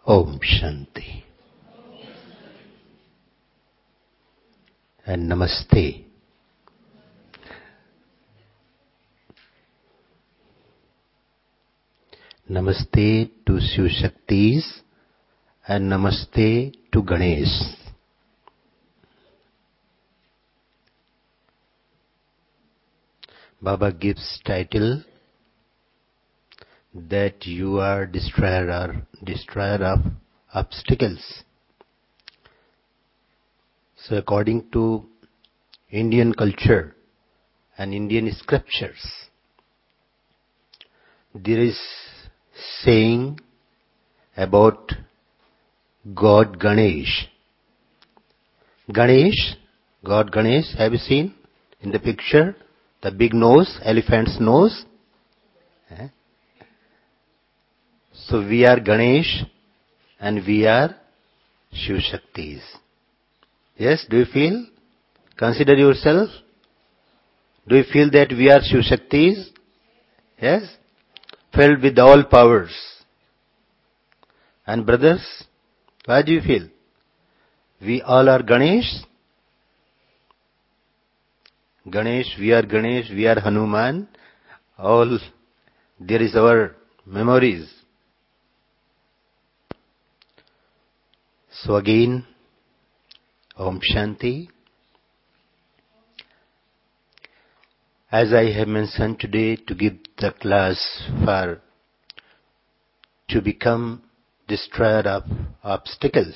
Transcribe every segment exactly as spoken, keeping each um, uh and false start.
Om Shanti and Namaste. Namaste to Shiv Shaktis and Namaste to Ganesh. Baba gives title that you are destroyer or destroyer of obstacles. So according to Indian culture and Indian scriptures, there is saying about God Ganesh. Ganesh, God Ganesh, have you seen in the picture? The big nose, elephant's nose. Eh? So we are Ganesh and we are Shiv Shaktis. Yes, do you feel? Consider yourself. Do you feel that we are Shiv Shaktis? Yes? Filled with all powers. And brothers, what do you feel? We all are Ganesh. Ganesh, we are Ganesh, we are Hanuman. All, there is our memories. So again, Om Shanti. As I have mentioned today, to give the class for to become destroyer of obstacles.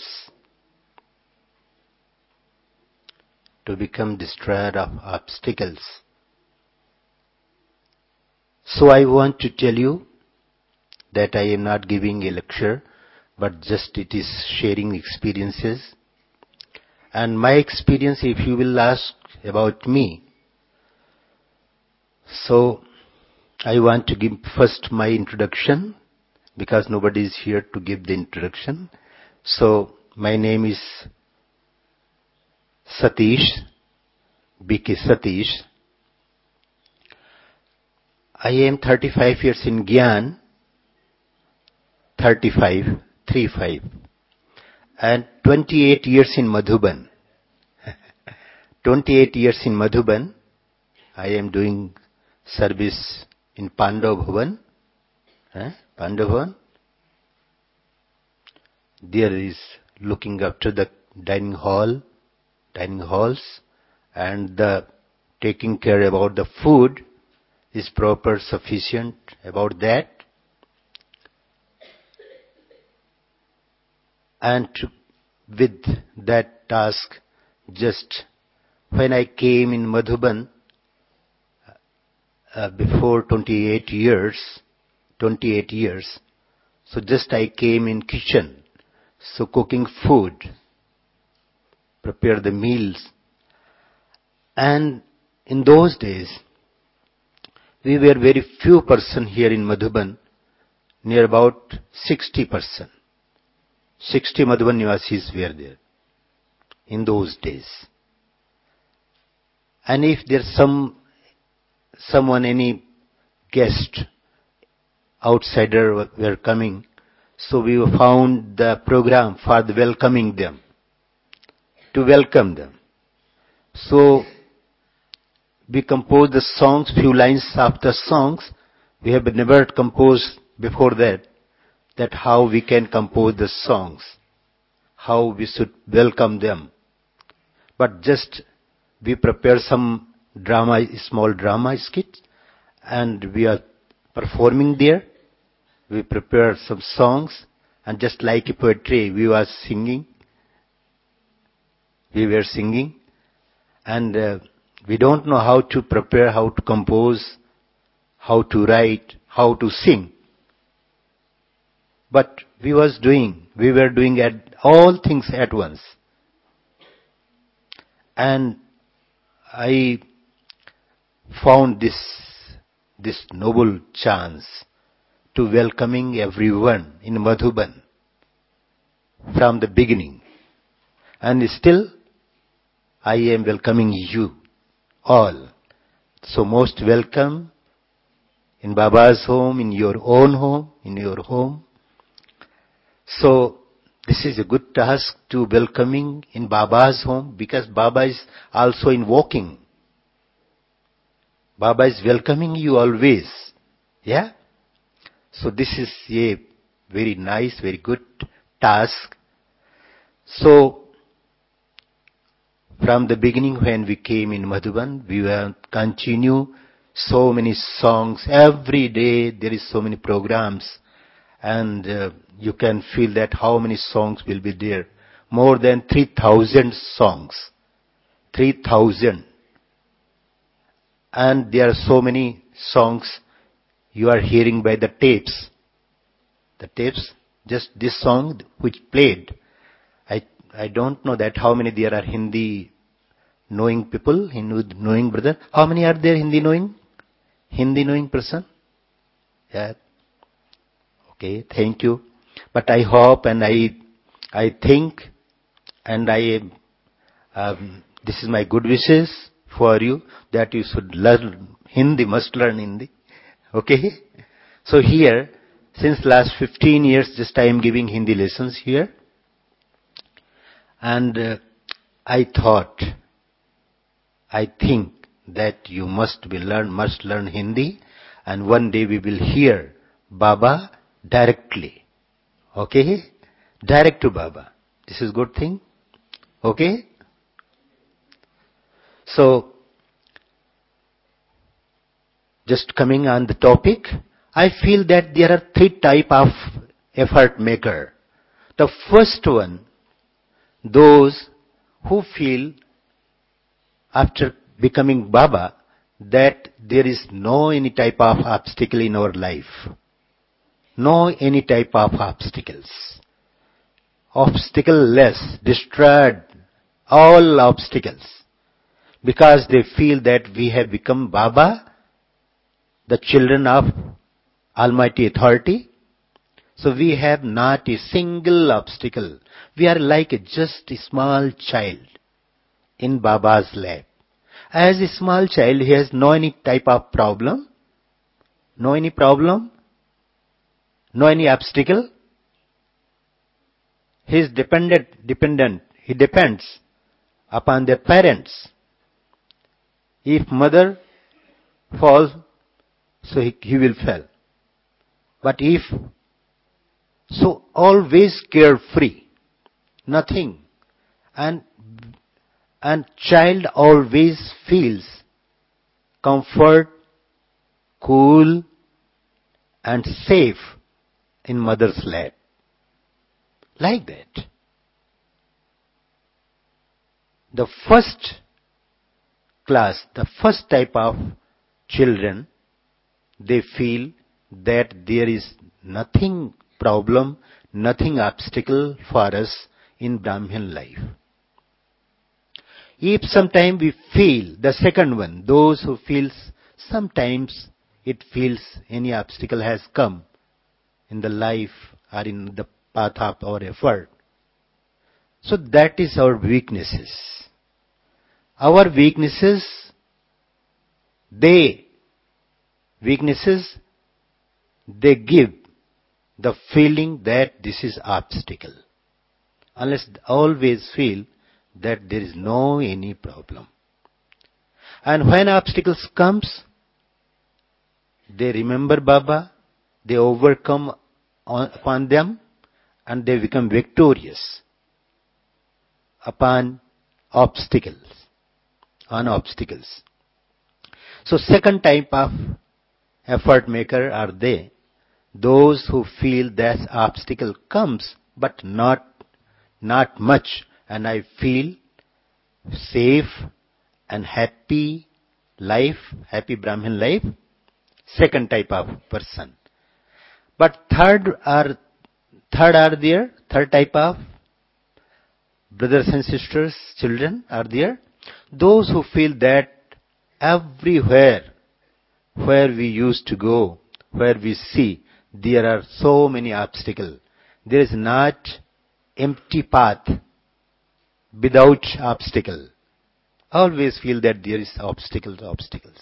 To become destroyer of obstacles. So I want to tell you that I am not giving a lecture, but just it is sharing experiences. And my experience, if you will ask about me, so I want to give first my introduction, because nobody is here to give the introduction. So my name is Satish, B K Satish. I am thirty-five years in Gyan, thirty-five, thirty-five, and twenty-eight years in Madhuban. twenty-eight years in Madhuban. I am doing service in Pandav Bhavan. Eh? Pandav Bhavan. There is looking after the dining hall, dining halls, and the taking care about the food is proper, sufficient about that. And to, with that task, just when I came in Madhuban, uh, before twenty-eight years, twenty-eight years, so just I came in kitchen, so cooking food, prepare the meals. And in those days, we were very few person here in Madhuban, near about sixty person. sixty Madhuban Nivasis were there in those days. And if there's some, someone, any guest, outsider were coming, so we found the program for the welcoming them, to welcome them. So we composed the songs, few lines of the songs. We have never composed before that, that how we can compose the songs, how we should welcome them. But just we prepare some drama, small drama skit, and we are performing there. We prepare some songs, and just like a poetry, we were singing. We were singing, and uh, we don't know how to prepare, how to compose, how to write, how to sing. But we was doing, we were doing at all things at once. And I found this, this noble chance to welcoming everyone in Madhuban from the beginning. And still, I am welcoming you all. So most welcome in Baba's home, in your own home, in your home. So this is a good task to welcoming in Baba's home, because Baba is also in walking. Baba is welcoming you always. Yeah? So this is a very nice, very good task. So from the beginning when we came in Madhuban, we will continue so many songs. Every day there is so many programs, and uh, you can feel that how many songs will be there. More than three thousand songs. three thousand. And there are so many songs you are hearing by the tapes. The tapes, just this song which played. I I don't know that how many there are Hindi knowing people, Hindu knowing brother. How many are there Hindi knowing? Hindi knowing person? Yeah. Okay, thank you. But I hope and I I think and I um, this is my good wishes for you that you should learn Hindi, must learn Hindi. Okay? So here, since last fifteen years, just I am giving Hindi lessons here. And uh, I thought, I think that you must be learn, must learn Hindi, and one day we will hear Baba directly. Okay? Direct to Baba. This is good thing. Okay? So, just coming on the topic, I feel that there are three type of effort maker. The first one, those who feel after becoming Baba that there is no any type of obstacle in our life. No any type of obstacles. Obstacle-less, destroyed all obstacles. Because they feel that we have become Baba, the children of Almighty Authority. So we have not a single obstacle. We are like a just a small child in Baba's lap. As a small child, he has no any type of problem, no any problem, no any obstacle. He is dependent, dependent. He depends upon their parents. If mother falls, so he, he will fall. But if, so always carefree, nothing. And, and child always feels comfort, cool, and safe in mother's lap. Like that. The first class, the first type of children, they feel that there is nothing problem, nothing obstacle for us in Brahmin life. If sometime we feel, the second one, those who feels, sometimes it feels any obstacle has come in the life or in the path of our effort. So that is our weaknesses. Our weaknesses, they, weaknesses, they give the feeling that this is obstacle. Unless always feel that there is no any problem. And when obstacles comes, they remember Baba, they overcome on, upon them, and they become victorious upon obstacles, on obstacles. So second type of effort maker are they, those who feel that obstacle comes, but not, not much, and I feel safe and happy life, happy Brahmin life. Second type of person. But third are, third are there, third type of brothers and sisters, children are there. Those who feel that everywhere where we used to go, where we see, there are so many obstacles. There is not empty path without obstacle. Always feel that there is obstacles, obstacles.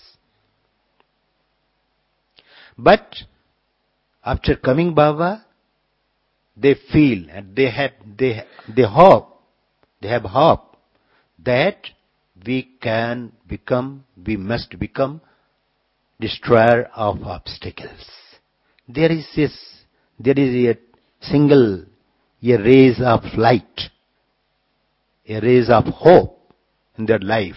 But after coming Baba, they feel and they have, they, they hope, they have hope that we can become, we must become destroyer of obstacles. There is this, there is a single, a rays of light, a rays of hope in their life.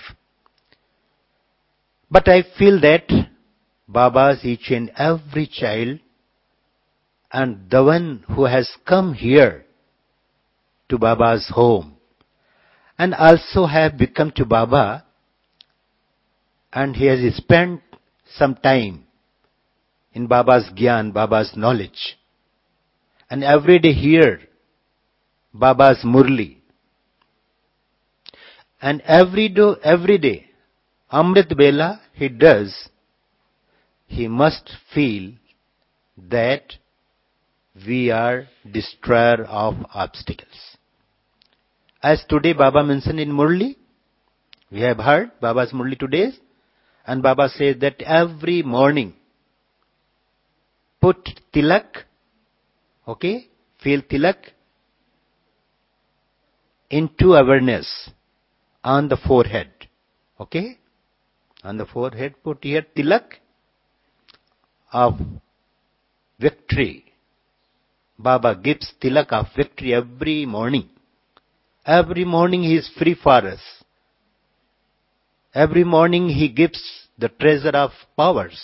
But I feel that Baba's each and every child and the one who has come here to Baba's home and also have become to Baba and he has spent some time in Baba's Gyan, Baba's knowledge. And every day hear Baba's Murli. And every do, every day, Amrit Bela he does, he must feel that we are destroyer of obstacles. As today Baba mentioned in Murli, we have heard Baba's Murli today, and Baba says that every morning, put tilak, okay, feel tilak into awareness on the forehead, okay, on the forehead put here tilak of victory. Baba gives tilak of victory every morning. Every morning he is free for us. Every morning he gives the treasure of powers.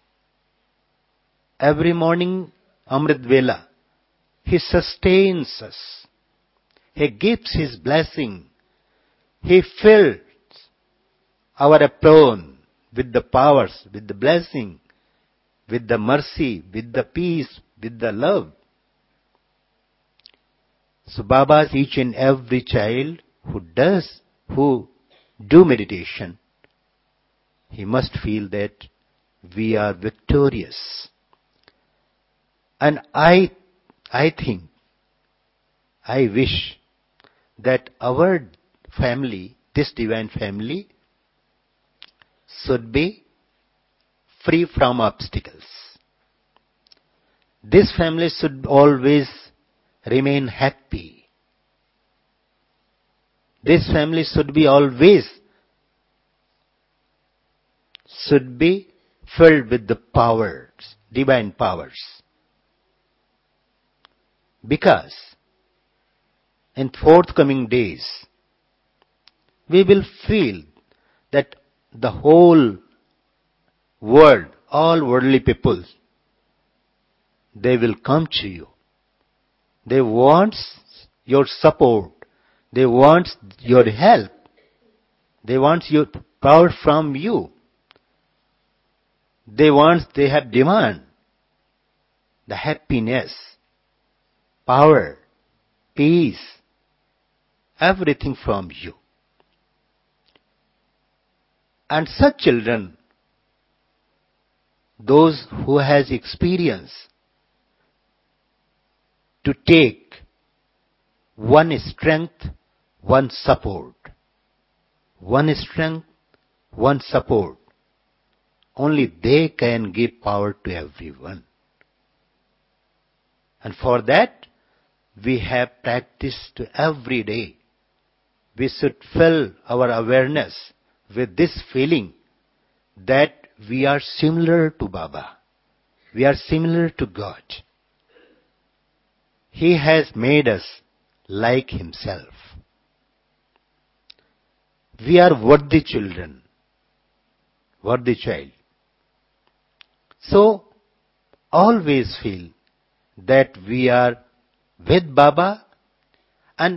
Every morning, Amrit Vela, he sustains us. He gives his blessing. He fills our apron with the powers, with the blessing, with the mercy, with the peace, with the love. So Baba's each and every child who does, who do meditation, he must feel that we are victorious. And I, I think, I wish that our family, this divine family, should be free from obstacles. This family should always remain happy. This family should be always, should be filled with the powers, divine powers. Because in forthcoming days, we will feel that the whole world, all worldly people, they will come to you. They want your support. They want your help. They want your power from you. They want, they have demand the happiness, power, peace, everything from you. And such children, those who has experience to take one strength, one support. One strength, one support. Only they can give power to everyone. And for that, we have practiced every day. We should fill our awareness with this feeling that we are similar to Baba. We are similar to God. He has made us like himself. We are worthy children, worthy child. So, always feel that we are with Baba, and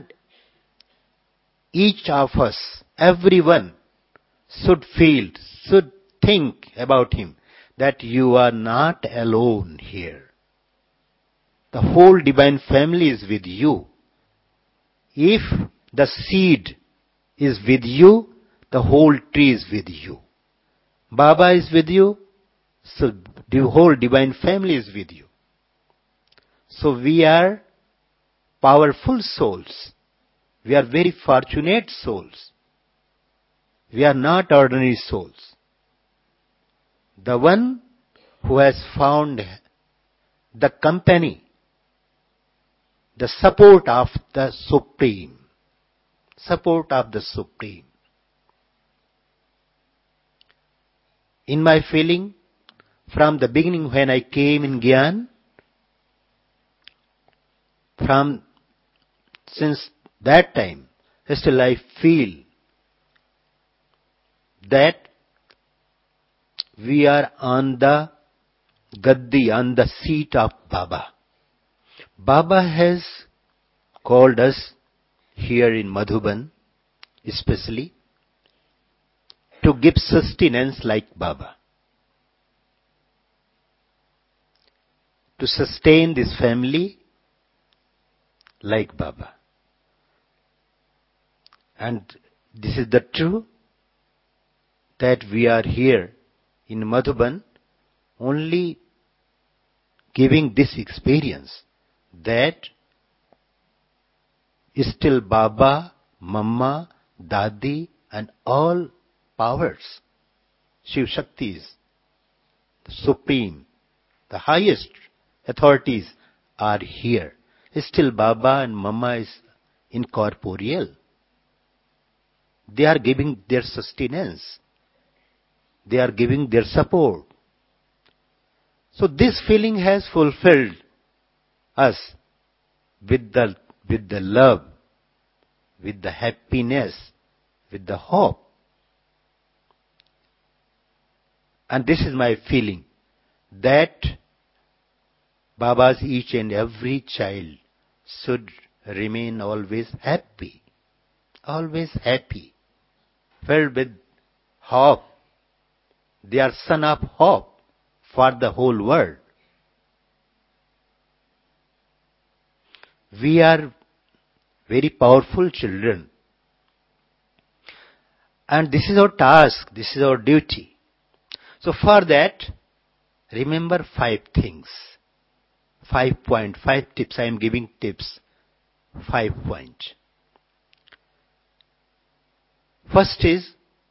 each of us, everyone, should feel, should think about him, that you are not alone here. The whole divine family is with you. If the seed is with you, the whole tree is with you. Baba is with you, so the whole divine family is with you. So we are powerful souls. We are very fortunate souls. We are not ordinary souls. The one who has found the company, the support of the Supreme. Support of the Supreme. In my feeling, from the beginning when I came in Gyan, from since that time, still I feel that we are on the gaddi, on the seat of Baba. Baba has called us here in Madhuban, especially, to give sustenance like Baba. To sustain this family like Baba. And this is the true that we are here in Madhuban only giving this experience that still Baba, Mama, Dadi and all powers, Shiv Shaktis, the supreme, the highest authorities are here. Still Baba and Mama is incorporeal. They are giving their sustenance. They are giving their support. So this feeling has fulfilled us with the, with the love, with the happiness, with the hope. And this is my feeling, that Baba's each and every child should remain always happy, always happy, filled with hope. They are son of hope for the whole world. We are very powerful children. And this is our task, this is our duty. So for that, remember five things. Five point, five tips. I am giving tips. Five point. First is,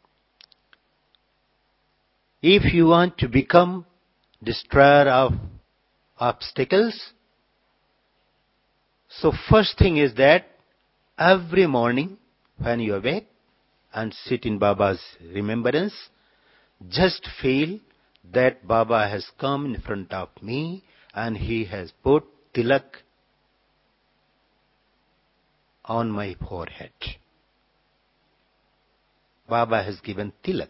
if you want to become destroyer of obstacles, so first thing is that every morning when you awake and sit in Baba's remembrance, just feel that Baba has come in front of me and he has put tilak on my forehead. Baba has given tilak.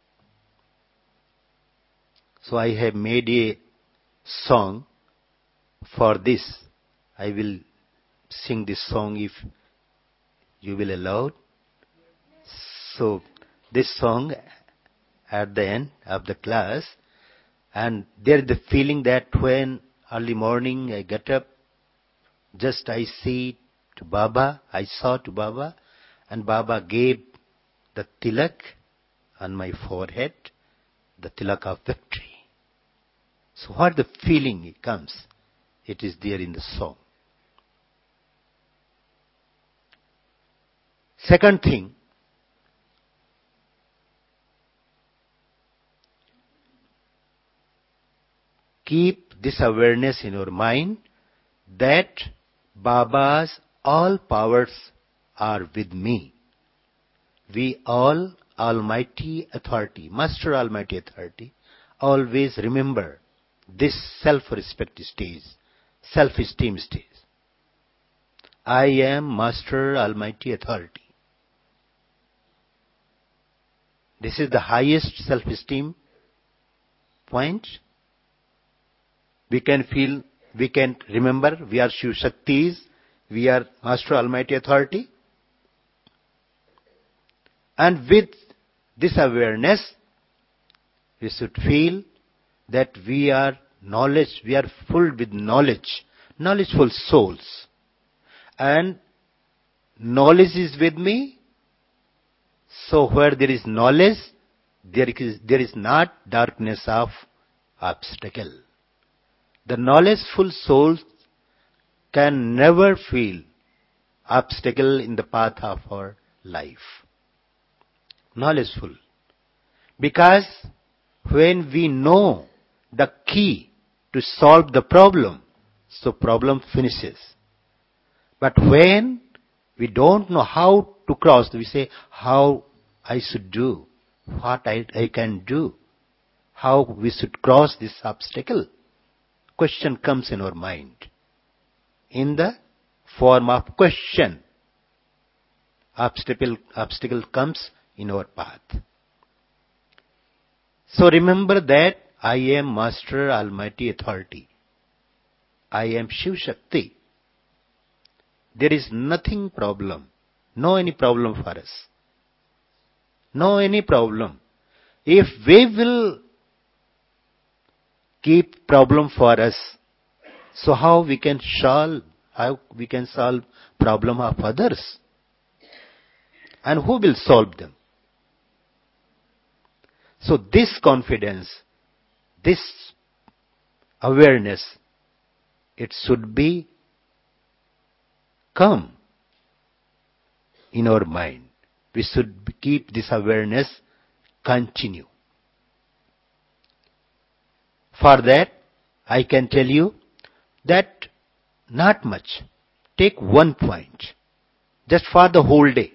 So I have made a song for this. I will sing this song if you will allow. So this song at the end of the class, and there is the feeling that when early morning I get up, just I see to Baba, I saw to Baba, and Baba gave the tilak on my forehead, the tilak of victory. So what the feeling comes, it is there in the song. Second thing, keep this awareness in your mind that Baba's all powers are with me. We all Almighty Authority, Master Almighty Authority, always remember this self-respect stage, self-esteem stage. I am Master Almighty Authority. This is the highest self-esteem point. We can feel, we can remember we are Shiv Shaktis, we are Master Almighty Authority. And with this awareness, we should feel that we are knowledge, we are full with knowledge, knowledgeful souls. And knowledge is with me, so where there is knowledge, there is, there is not darkness of obstacle. The knowledgeful souls can never feel obstacle in the path of our life. Knowledgeful. Because when we know the key to solve the problem, so problem finishes. But when we don't know how to cross, we say, how I should do, what I, I can do, how we should cross this obstacle. Question comes in our mind in the form of question. Obstacle, obstacle comes in our path. So remember that I am Master Almighty Authority. I am Shiv Shakti. There is nothing problem. No any problem for us. No any problem. If we will keep problem for us, so how we can solve, how we can solve problem of others? And who will solve them? So this confidence, this awareness, it should be come in our mind. We should keep this awareness continue. For that, I can tell you that not much. Take one point, just for the whole day.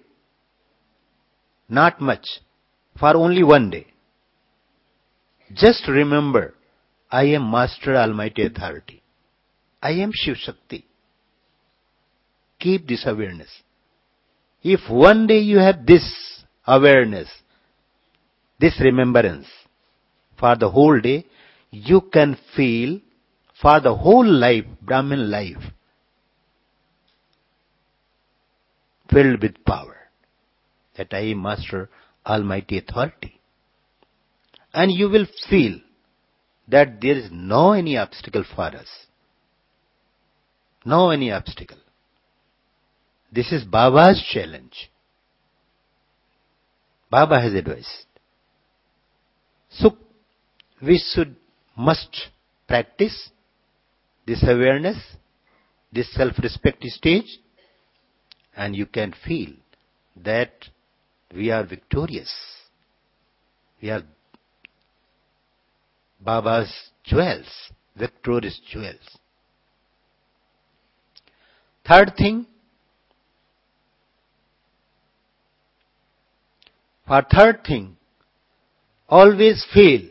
Not much, for only one day. Just remember, I am Master Almighty Authority. I am Shiv Shakti. Keep this awareness. If one day you have this awareness, this remembrance, for the whole day, you can feel for the whole life, Brahmin life, filled with power. That I am Master Almighty Authority. And you will feel that there is no any obstacle for us. No any obstacle. This is Baba's challenge. Baba has advised. So, we should, must practice this awareness, this self-respect stage, and you can feel that we are victorious. We are Baba's jewels, victorious jewels. Third thing, for third thing, always feel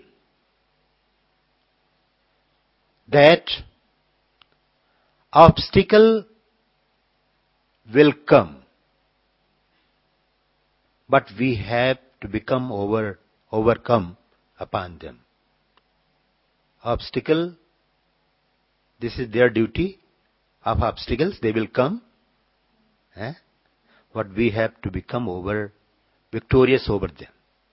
that obstacle will come, but we have to become over, overcome upon them. Obstacle, this is their duty of obstacles, they will come. Eh? But we have to become over, victorious over them.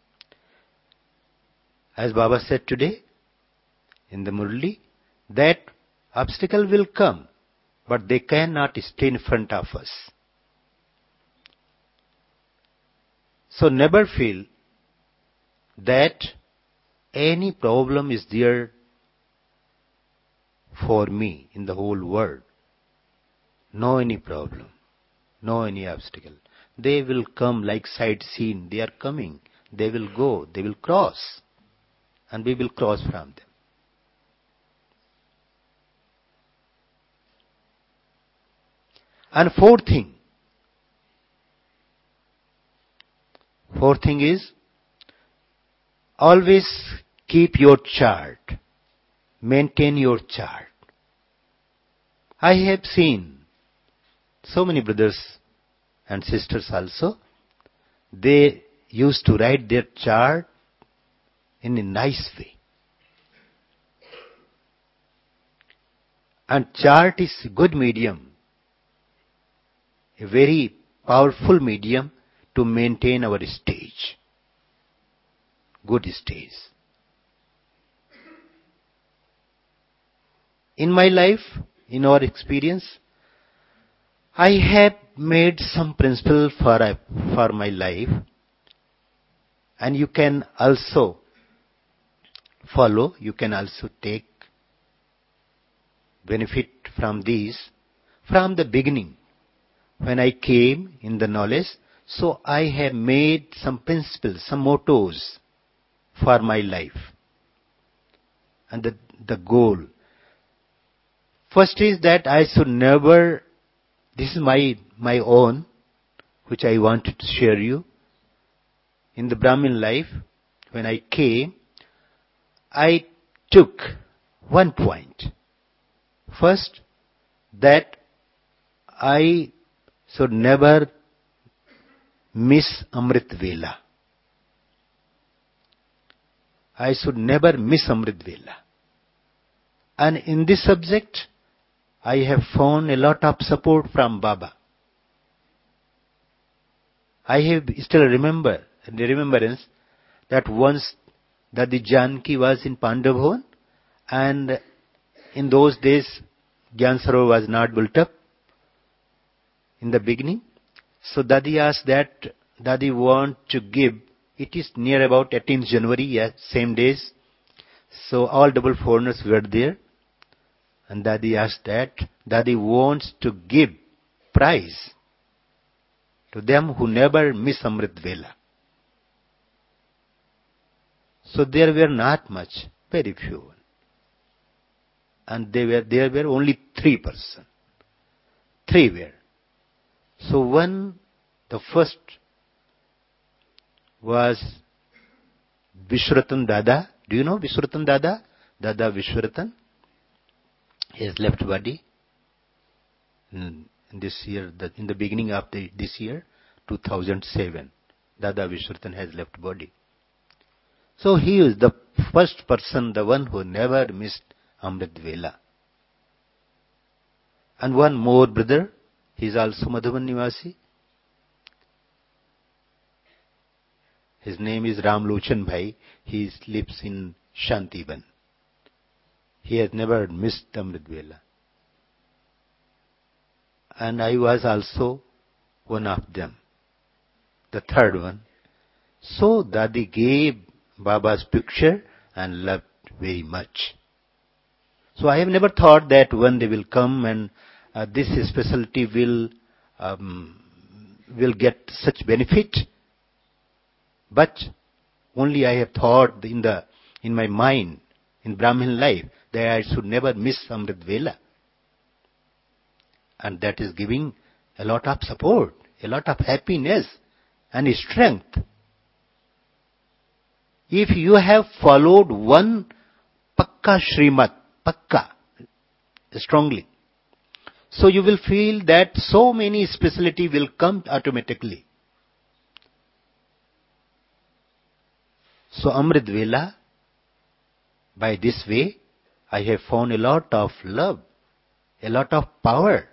As Baba said today in the Murli, that obstacle will come, but they cannot stay in front of us. So never feel that any problem is there for me in the whole world. No any problem, no any obstacle. They will come like sightseeing. They are coming. They will go. They will cross. And we will cross from them. And fourth thing. Fourth thing is, always keep your chart. Maintain your chart. I have seen so many brothers and sisters also, they used to write their chart in a nice way. And chart is a good medium, a very powerful medium to maintain our stage. Good stage. In my life, in our experience, I have made some principle for, for my life, and you can also follow, you can also take benefit from these from the beginning. When I came in the knowledge, so I have made some principles, some mottos for my life. And the, the goal. First is that I should never This is my, my own, which I wanted to share you. In the Brahmin life, when I came, I took one point. First, that I should never miss Amrit Vela. I should never miss Amrit Vela. And in this subject, I have found a lot of support from Baba. I have still remember, the remembrance that once Dadi Janki was in Pandavbhavan, and in those days, Gyan Sarovar was not built up in the beginning. So Dadi asked that, Dadi want to give, it is near about eighteenth January, yes, same days. So all double foreigners were there. And Dadi asked that, Dadi wants to give prize to them who never miss Amrit Vela. So there were not much, very few. And they were, there were only three persons. Three were. So one, the first was Vishwaratan Dada. Do you know Vishwaratan Dada? Dada Vishwaratan. His left body. In this year, in the beginning of the, this year, two thousand seven, Dada Vishwaratan has left body. So he is the first person, the one who never missed Amrit Vela. And one more brother, he is also Madhuban Nivasi. His name is Ram Lochan Bhai. He lives in Shantiban. He has never missed Amrit Vela. And I was also one of them. The third one. So Dadi gave Baba's picture and loved very much. So I have never thought that one day will come and uh, this specialty will um, will get such benefit. But only I have thought in the in my mind, in Brahmin life, that I should never miss Amrit Vela. And that is giving a lot of support, a lot of happiness and strength. If you have followed one Pakka Shrimat, Pakka, strongly, so you will feel that so many specialty will come automatically. So Amrit Vela, by this way, I have found a lot of love, a lot of power.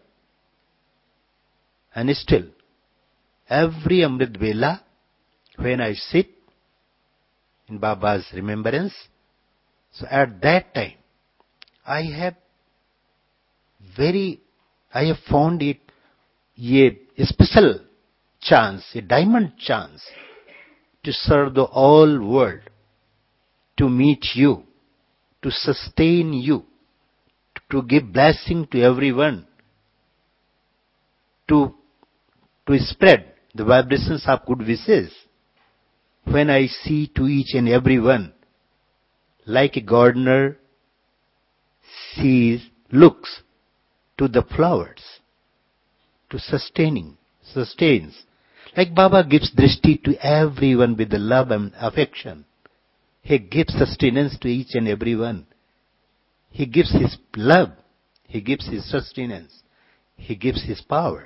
And still, every Amrit Vela, when I sit in Baba's remembrance, so at that time, I have very, I have found it a, a special chance, a diamond chance to serve the whole world, to meet you, to sustain you, to give blessing to everyone, to, to spread the vibrations of good wishes. When I see to each and every one, like a gardener sees, looks to the flowers, to sustaining, sustains. Like Baba gives drishti to everyone with the love and affection. He gives sustenance to each and every one. He gives his love. He gives his sustenance. He gives his power.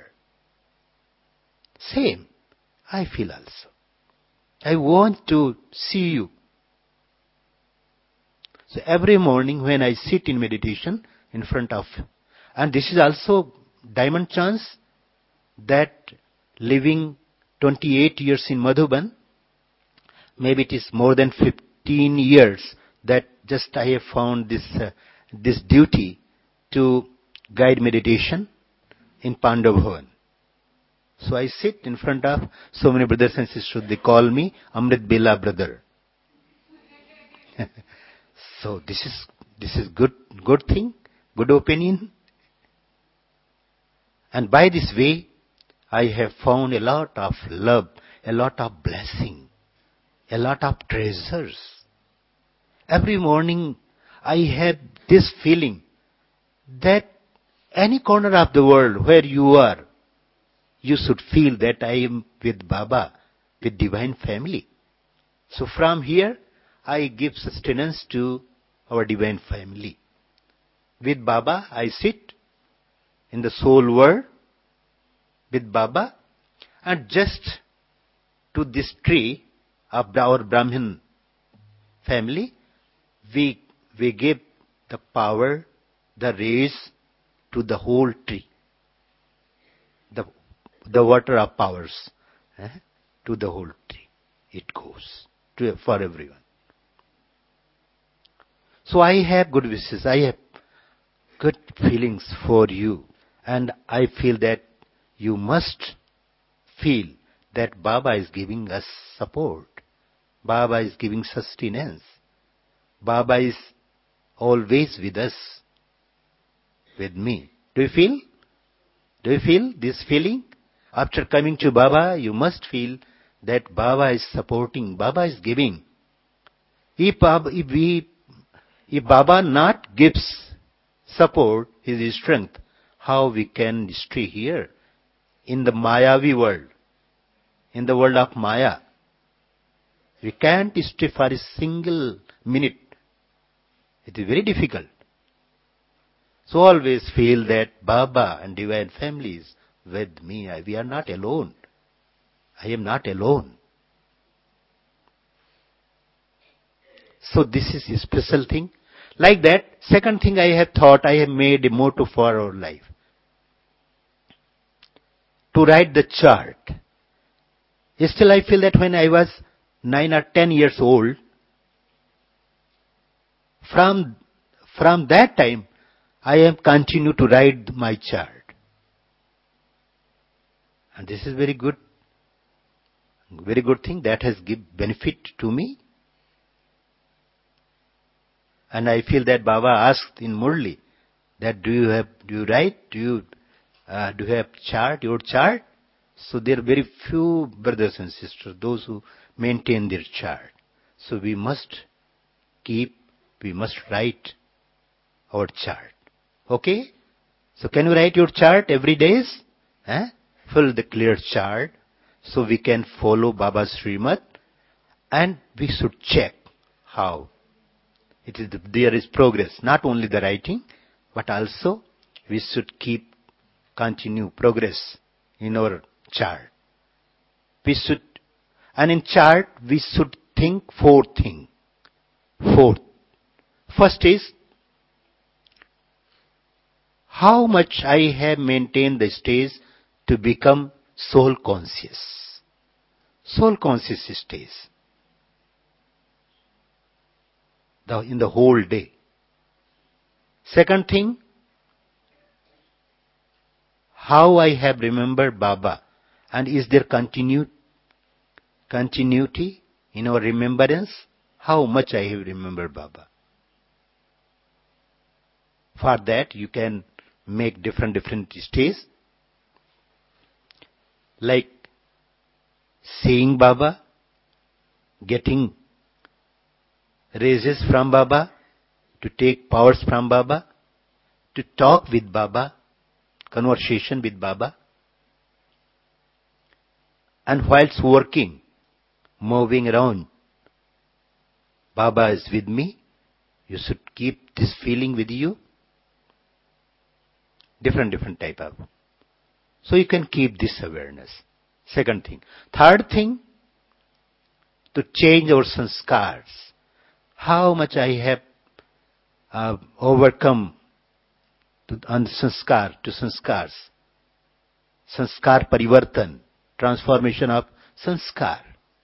Same, I feel also. I want to see you. So every morning when I sit in meditation in front of, and this is also diamond chance that living twenty-eight years in Madhuban, maybe it is more than fifteen years that just I have found this, uh, this duty to guide meditation in Pandavbhavan. So I sit in front of so many brothers and sisters, they call me Amrit Vela brother. So this is, this is good, good thing, good opinion. And by this way, I have found a lot of love, a lot of blessing, a lot of treasures. Every morning I had this feeling that any corner of the world where you are, you should feel that I am with Baba, with divine family. So from here, I give sustenance to our divine family. With Baba, I sit in the soul world with Baba, and just to this tree of our Brahmin family, we, we give the power, the rays to the whole tree. The, the water of powers eh, to the whole tree. It goes to, for everyone. So I have good wishes. I have good feelings for you. And I feel that you must feel that Baba is giving us support. Baba is giving sustenance. Baba is always with us, with me. Do you feel? Do you feel this feeling? After coming to Baba, you must feel that Baba is supporting, Baba is giving. If Baba, if we, if Baba not gives support, his strength, how we can stay here in the Mayavi world, in the world of Maya? We can't stay for a single minute. It is very difficult. So always feel that Baba and divine family is with me. We are not alone. I am not alone. So this is a special thing. Like that, second thing I have thought, I have made a motto for our life. To write the chart. Still I feel that when I was nine or ten years old, from, from that time, I have continued to write my chart. And this is very good, very good thing that has given benefit to me. And I feel that Baba asked in Murli that do you have, do you write, do you, uh, do you have chart, your chart? So there are very few brothers and sisters, those who maintain their chart. So we must keep, we must write our chart. Okay? So can you write your chart every day? Eh? Fill the clear chart so we can follow Baba's Srimad, and we should check how it is. The, there is progress, not only the writing, but also we should keep continue progress in our chart. We should, and in chart we should think four things. Fourth, first is how much I have maintained the stage to become soul conscious. Soul conscious stage. The, in the whole day. Second thing, how I have remembered Baba, and is there continued continuity in our remembrance? How much I have remembered Baba. For that you can make different different stages, like seeing Baba, getting raises from Baba, to take powers from Baba, to talk with Baba, conversation with Baba. And whilst working, moving around, Baba is with me. You should keep this feeling with you. Different, different type of. So you can keep this awareness. Second thing. Third thing, to change our sanskars. How much I have uh, overcome to, on sanskar, to sanskars. Sanskar parivartan, transformation of sanskar.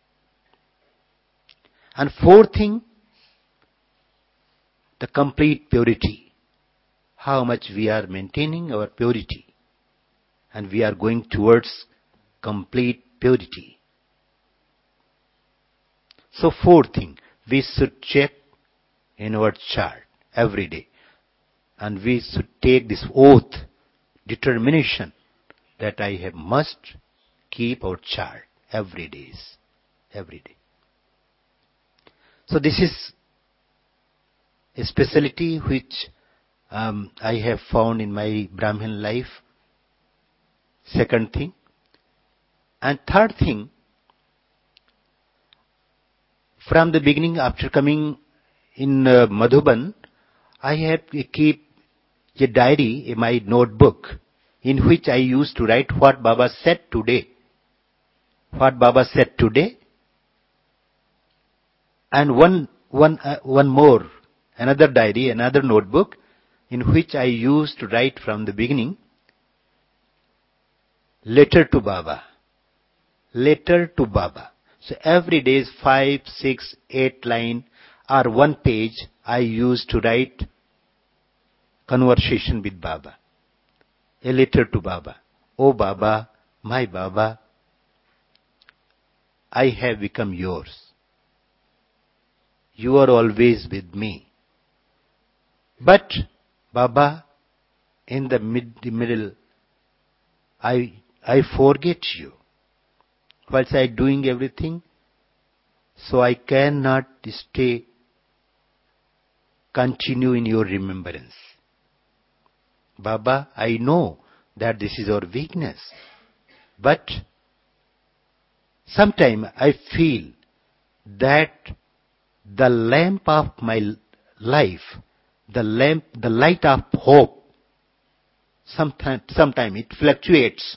And fourth thing, the complete purity. How much we are maintaining our purity. And we are going towards complete purity. So fourth thing, we should check in our chart every day. And we should take this oath, determination, that I have must keep our chart every day. Every day. So this is a specialty which um, I have found in my Brahmin life. Second thing. And third thing, from the beginning, after coming in uh, Madhuban, I have to keep a diary in my notebook in which I used to write what Baba said today. What Baba said today. And one, one, uh, one more, another diary, another notebook in which I used to write from the beginning, letter to Baba. Letter to Baba. So every day is five, six, eight line or one page I used to write conversation with Baba. A letter to Baba. Oh Baba, my Baba, I have become yours. You are always with me. But Baba, in the mid, the middle, I, I forget you. Whilst I doing everything, so I cannot stay, continue in your remembrance. Baba, I know that this is our weakness, but sometimes I feel that the lamp of my life, the lamp, the light of hope, sometimes, sometimes it fluctuates.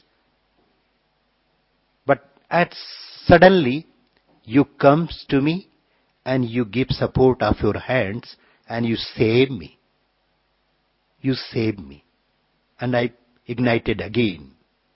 But at suddenly, you comes to me and you give support of your hands and you save me. You save me. And I ignited again.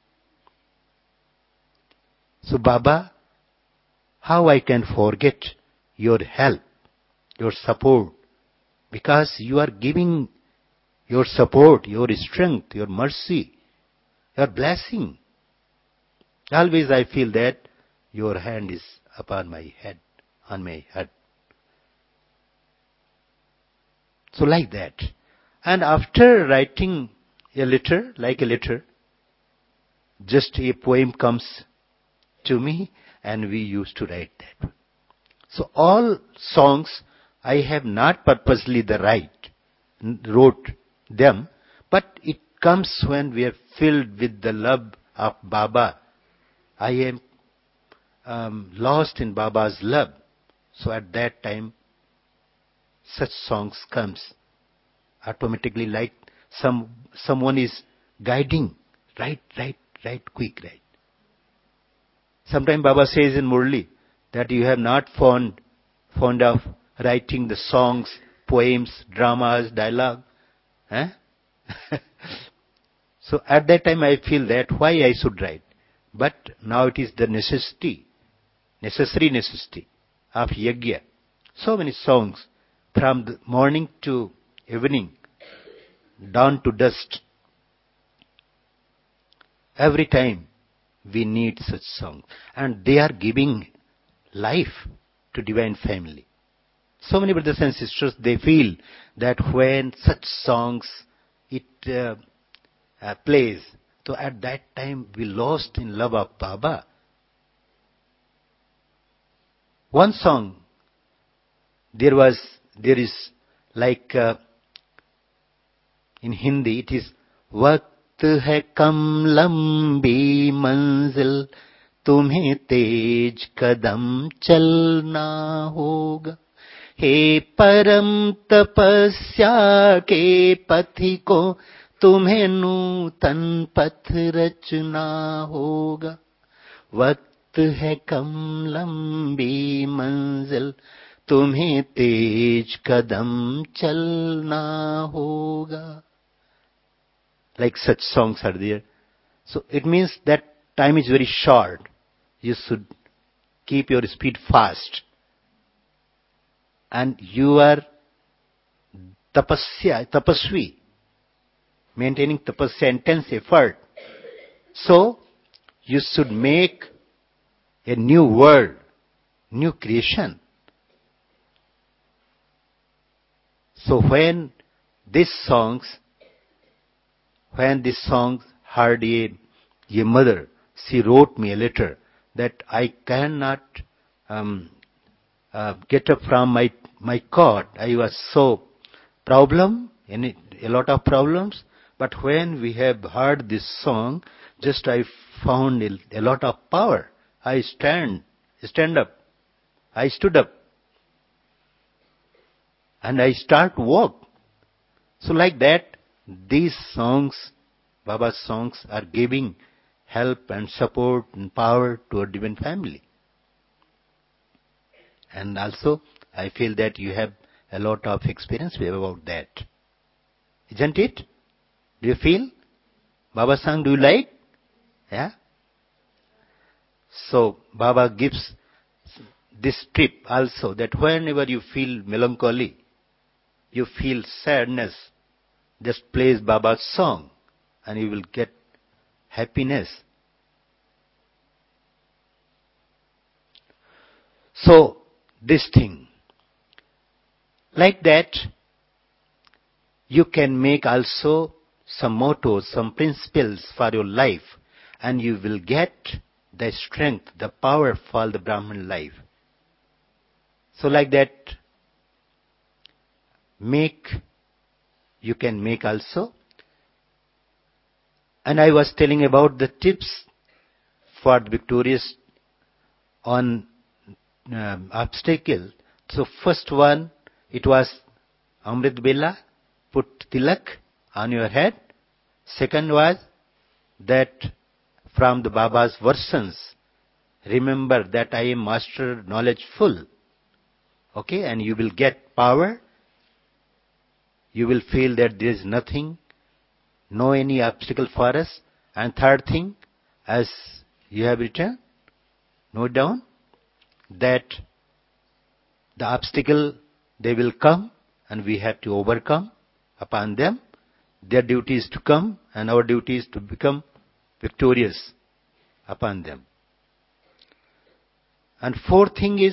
So Baba, how I can forget your help, your support, because you are giving your support, your strength, your mercy, your blessing. Always I feel that your hand is upon my head, on my head. So like that. And after writing a letter, like a letter, just a poem comes to me and we used to write that. So all songs I have not purposely the write, wrote them, but it comes when we are filled with the love of Baba. I am um, lost in Baba's love. So at that time, such songs comes automatically, like some someone is guiding. Write, write, write, quick, write. Sometimes Baba says in Murli that you have not fond, fond of writing the songs, poems, dramas, dialogue. Eh? So at that time I feel that why I should write. But now it is the necessity, necessary necessity of yajna. So many songs from the morning to evening, dawn to dusk. Every time we need such songs. And they are giving life to Divine Family. So many brothers and sisters, they feel that when such songs, it uh, uh, plays, so at that time we lost in love of Baba. One song, there was, there is like, uh, in Hindi, it is, वक्त है कम लंबी मंजिल तुम्हें तेज कदम चलना होगा हे परम तपस्या के पथिको तुम्हें नूतन पथ रचना होगा वक्त है कम लंबी मंजिल तुम्हें तेज कदम चलना होगा. Like such songs are there. So it means that time is very short. You should keep your speed fast. And you are tapasya, tapasvi, maintaining tapasya, intense effort. So you should make a new world, new creation. So when these songs, when this song heard a, a mother, she wrote me a letter that I cannot um, uh, get up from my my cot. I was so problem, in it, a lot of problems, But when we have heard this song, just I found a, a lot of power. I stand, stand up. I stood up. And I start walk. So like that, these songs, Baba's songs, are giving help and support and power to a divine family. And also, I feel that you have a lot of experience about that. Isn't it? Do you feel? Baba's song, do you like? Yeah? So, Baba gives this tip also, that whenever you feel melancholy, you feel sadness, just play Baba's song and you will get happiness. So, this thing, like that, you can make also some mottos, some principles for your life, and you will get the strength, the power for the Brahman life. So like that, make, you can make also. And I was telling about the tips for the victorious on um, obstacle. So first one, it was Amrit Bela, put tilak on your head. Second was that from the Baba's versions, remember that I am master knowledge full. Okay, and you will get power. You will feel that there is nothing, no any obstacle for us. And third thing, as you have written, note down, that the obstacle, they will come and we have to overcome upon them. Their duty is to come and our duty is to become victorious upon them. And fourth thing is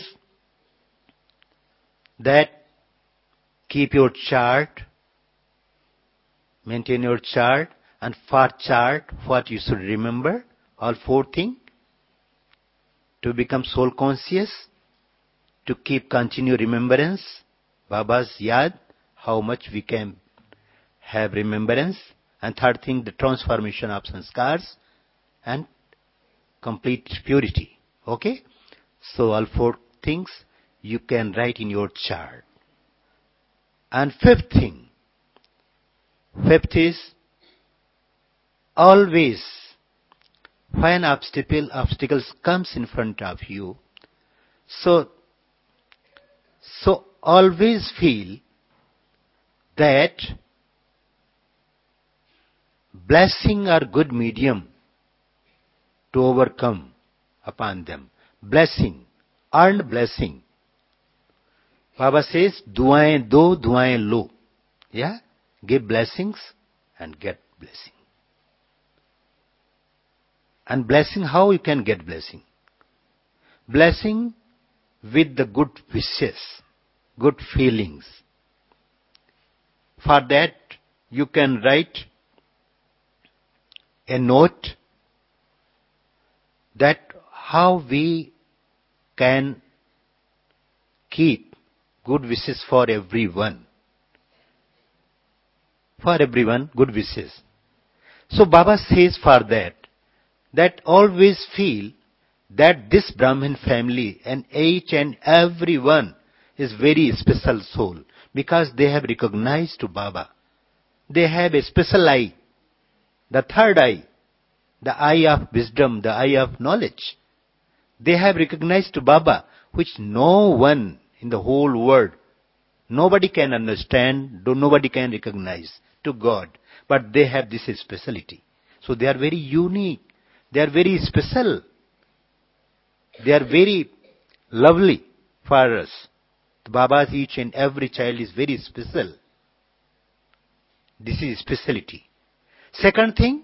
that keep your chart, maintain your chart, and for chart, what you should remember, all four things, to become soul conscious, to keep continue remembrance, Baba's yad, how much we can have remembrance, and third thing, the transformation of sanskars, and complete purity. Okay? So all four things you can write in your chart. And fifth thing, fifth is, always, when obstacle, obstacles comes in front of you, so, so always feel that blessing are good medium to overcome upon them. Blessing, earned blessing. Baba says, duaएं do, duaएं lo. Yeah? Give blessings and get blessing. And blessing, how you can get blessing? Blessing with the good wishes, good feelings. For that, you can write a note that how we can keep good wishes for everyone. For everyone, good wishes. So Baba says for that, that always feel that this Brahmin family and each and every one is very special soul, because they have recognized to Baba. They have a special eye, the third eye, the eye of wisdom, the eye of knowledge. They have recognized to Baba, which no one in the whole world, nobody can understand, nobody can recognize to God. But they have this speciality. So they are very unique. They are very special. They are very lovely for us. The Baba's each and every child is very special. This is speciality. Second thing,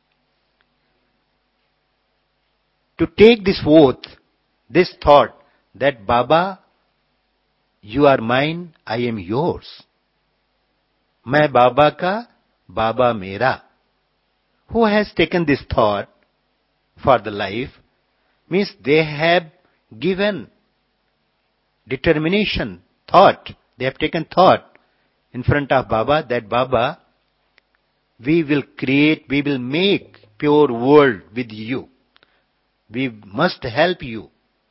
to take this oath, this thought, that Baba, you are mine, I am yours. मैं बाबा का, Baba मेरा. Who has taken this thought for the life, means they have given determination, thought. They have taken thought in front of Baba that Baba, We will create, we will make pure world with you. We must help you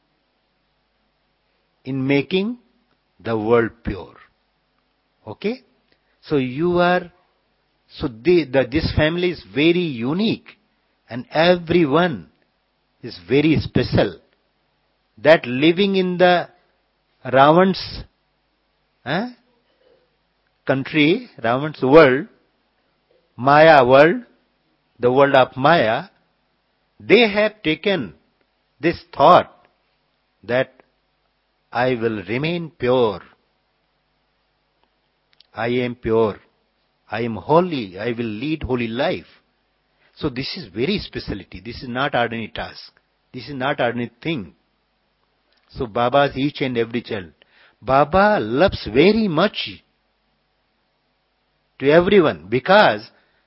in making the world pure. Okay? So you are, so the, the, this family is very unique and everyone is very special. That living in the Ravan's eh, country, Ravan's world, Maya world, the world of Maya, they have taken this thought that I will remain pure. I am pure. I am holy. I will lead holy life. So this is very speciality. This is not ordinary task. This is not ordinary thing. So Baba's each and every child. Baba loves very much to everyone because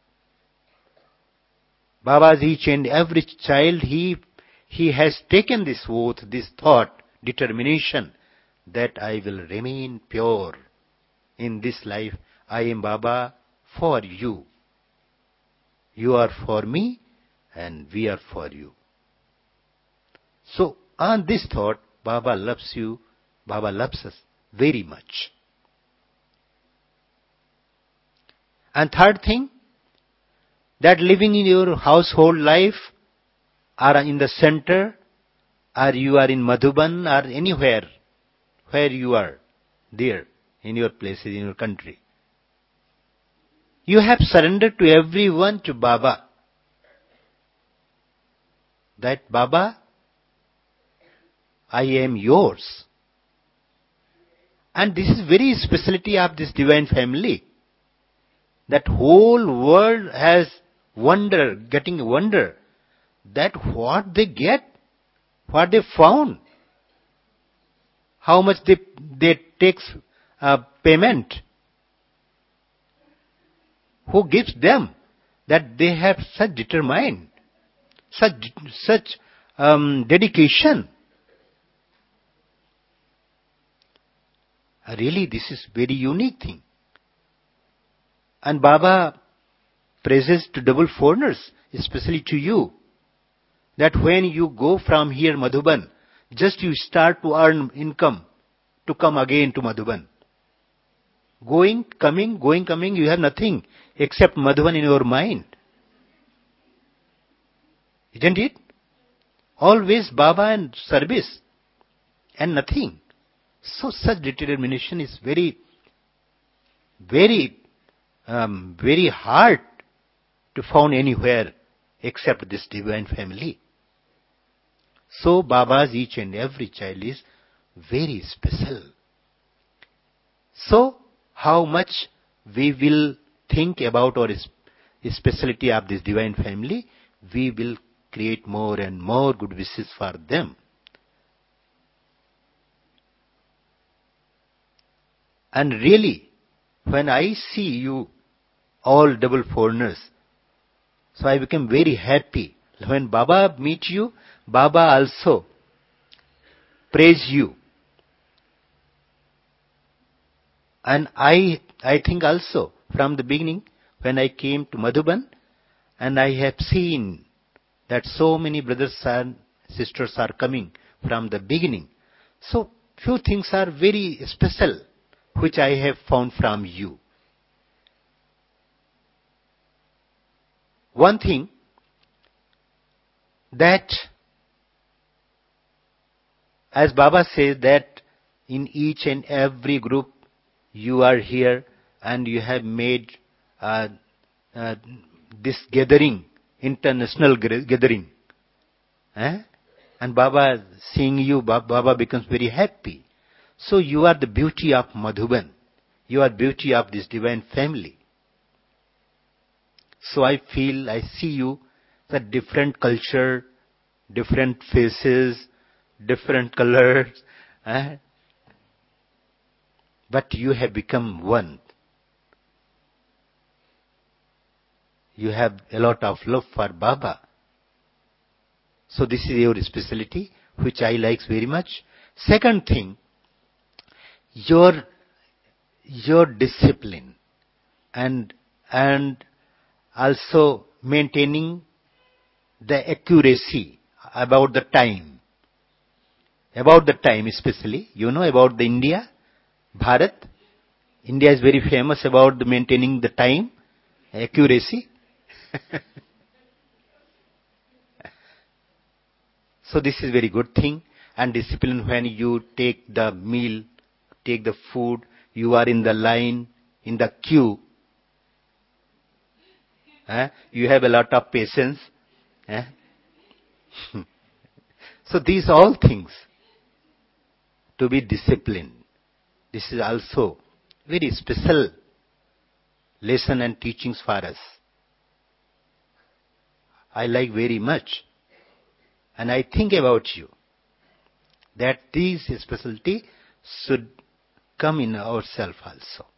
Baba's each and every child, he, he has taken this oath, this thought, determination that I will remain pure in this life. I am Baba for you. You are for me and we are for you. So on this thought, Baba loves you, Baba loves us very much. And third thing, that living in your household life, or in the center, or you are in Madhuban, or anywhere, where you are, there, in your places, in your country. You have surrendered to everyone, to Baba. That Baba, I am yours. And this is very speciality of this divine family. That whole world has wonder, getting wonder, that what they get, what they found, how much they, they takes uh, payment, who gives them, that they have such determined, such, such um, dedication. Really, this is very unique thing. And Baba praises to double foreigners, especially to you, that when you go from here Madhuban, just you start to earn income to come again to Madhuban. Going, coming, going, coming, you have nothing except Madhuban in your mind. Isn't it? Always Baba and service and nothing. So such determination is very, very, um, very hard to found anywhere except this divine family. So Baba's each and every child is very special. So how much we will think about our speciality of this divine family, we will create more and more good wishes for them. And really, when I see you all double foreigners, so I became very happy. When Baba meet you, Baba also praise you. And I, I think also from the beginning, when I came to Madhuban, and I have seen that so many brothers and sisters are coming from the beginning. So few things are very special, which I have found from you. One thing, that as Baba says that in each and every group you are here and you have made uh, uh, this gathering, international gathering. Eh? And Baba seeing you, Baba becomes very happy. So you are the beauty of Madhuban. You are beauty of this divine family. So I feel, I see you, the different culture, different faces, different colors. Eh? But you have become one. You have a lot of love for Baba. So this is your specialty, which I like very much. Second thing, your your discipline and and also maintaining the accuracy about the time. About the time especially, you know about the India, Bharat. India is very famous about the maintaining the time, accuracy. So this is very good thing. And discipline when you take the meal, take the food, you are in the line, in the queue. Eh? You have a lot of patience. Eh? So these all things to be disciplined. This is also very special lesson and teachings for us. I like very much. And I think about you that these specialty should come in ourselves also.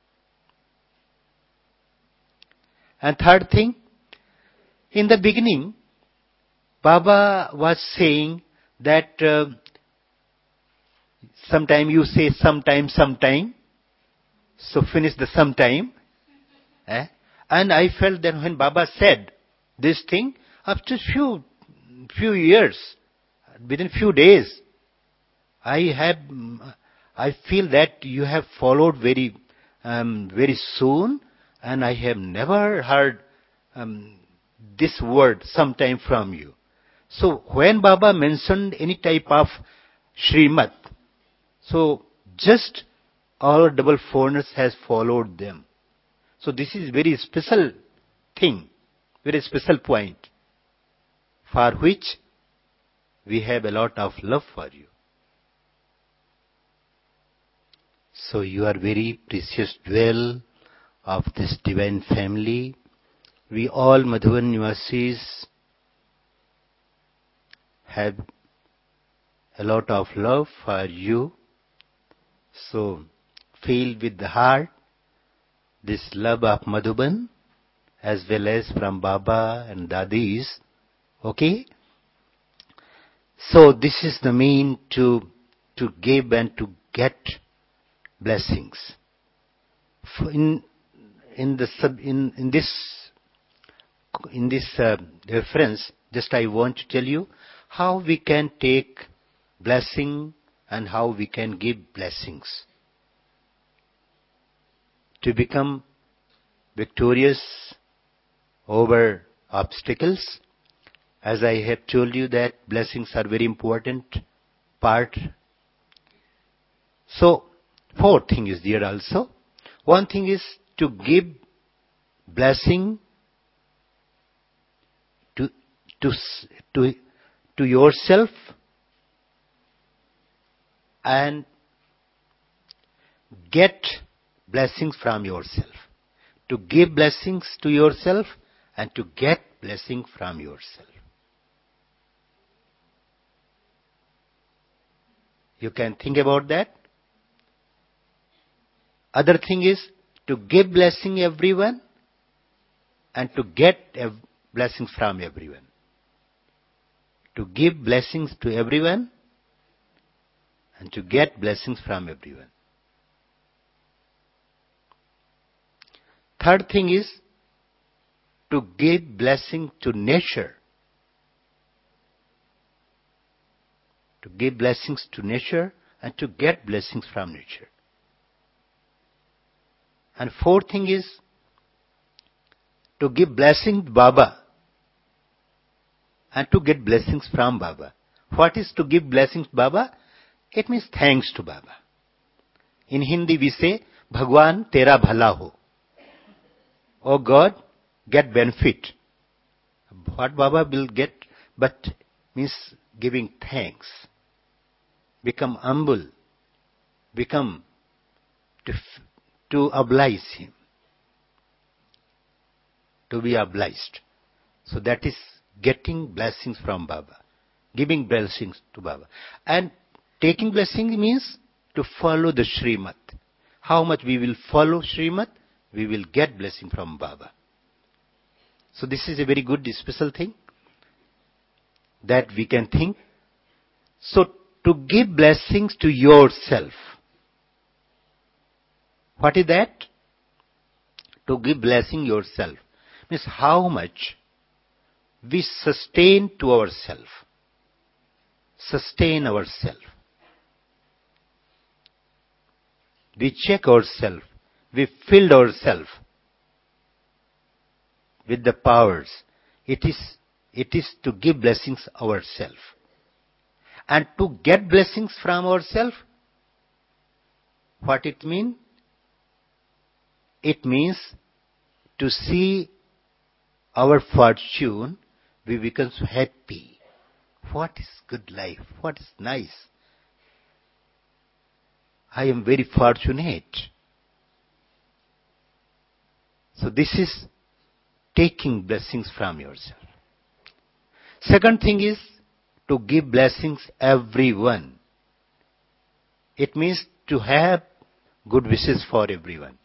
And third thing, in the beginning, Baba was saying that uh, sometime you say sometime, sometime, so finish the sometime. Eh? And I felt that when Baba said this thing, after few few years, within few days, I have, I feel that you have followed very, um, very soon, and I have never heard um, this word sometime from you. So when Baba mentioned any type of Srimad, so just all double foreigners has followed them. So this is very special thing, very special point, for which we have a lot of love for you. So you are very precious jewel of this divine family. We all Madhuban Nivasis have a lot of love for you. So feel with the heart this love of Madhuban as well as from Baba and Dadis. Okay? So this is the mean to, to give and to get blessings. In, in, the sub, in, in this, in this uh, reference, just I want to tell you how we can take blessing and how we can give blessings. To become victorious over obstacles, as I have told you that blessings are very important part. So, four thing is there also. One thing is to give blessing to, to, to, to yourself and get blessings from yourself. To give blessings to yourself and to get blessing from yourself. You can think about that. Other thing is to give blessing everyone and to get blessings from everyone. To give blessings to everyone and to get blessings from everyone. Third thing is to give blessing to nature. To give blessings to nature and to get blessings from nature. And fourth thing is to give blessing to Baba and to get blessings from Baba. What is to give blessings to Baba? It means thanks to Baba. In Hindi we say, Bhagwan tera bhala ho. Oh God, get benefit. What Baba will get, but means giving thanks. Become humble. Become to, to oblige Him. To be obliged. So that is getting blessings from Baba. Giving blessings to Baba. And taking blessing means to follow the Srimad. How much we will follow Srimad, we will get blessing from Baba. So this is a very good special thing that we can think. So to give blessings to yourself. What is that? To give blessing yourself. Means how much we sustain to ourselves. Sustain ourselves. We check ourselves. We filled ourselves with the powers. It is, it is to give blessings ourselves. And to get blessings from ourselves, what it means? It means to see our fortune, we become so happy. What is good life? What is nice? I am very fortunate. So this is taking blessings from yourself. Second thing is to give blessings everyone. It means to have good wishes for everyone.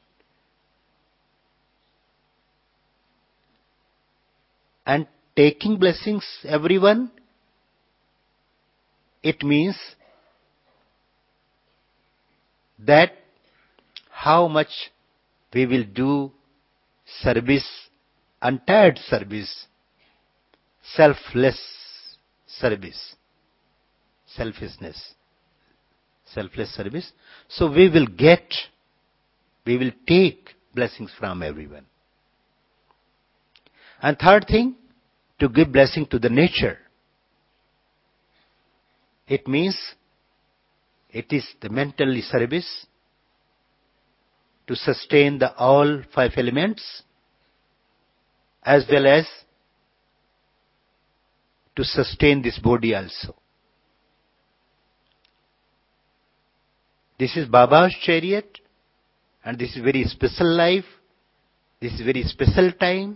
And taking blessings everyone, it means that how much we will do service, untired service, selfless service, selfishness, selfless service. So we will get, we will take blessings from everyone. And third thing, to give blessing to the nature. It means it is the mentally service to sustain the all five elements as well as to sustain this body also. This is Baba's chariot and this is very special life. This is very special time.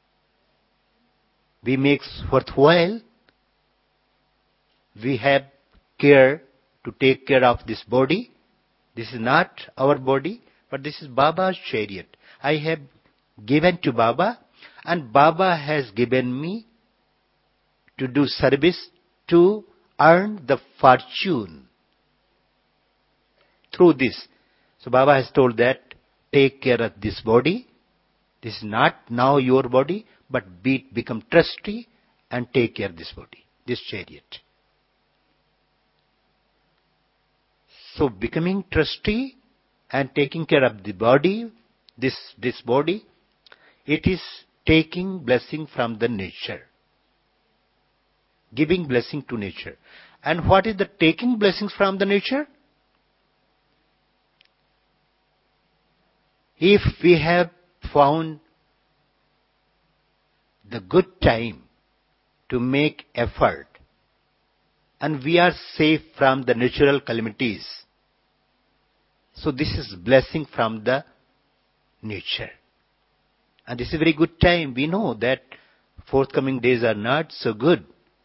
We make worthwhile. We have care to take care of this body. This is not our body, but this is Baba's chariot. I have given to Baba, and Baba has given me to do service to earn the fortune through this. So Baba has told that, take care of this body. This is not now your body, but be, become trustee and take care of this body, this chariot. So becoming trustee and taking care of the body, this, this body, it is taking blessing from the nature. Giving blessing to nature. And what is the taking blessings from the nature? If we have found the good time to make effort and we are safe from the natural calamities, so this is blessing from the nature. And this is a very good time. We know that forthcoming days are not so good.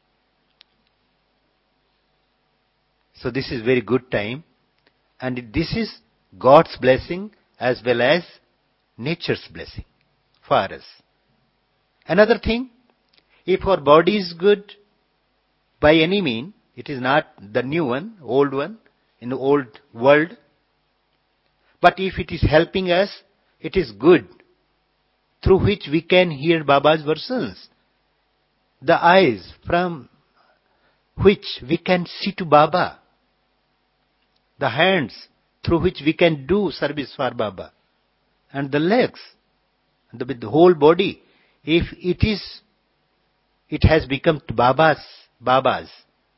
So this is very good time. And this is God's blessing as well as nature's blessing for us. Another thing, if our body is good, by any mean, it is not the new one, old one, in the old world, but if it is helping us, it is good, through which we can hear Baba's verses. The eyes from which we can see to Baba. The hands through which we can do service for Baba. And the legs, and the, with the whole body. If it is, it has become Baba's, Baba's.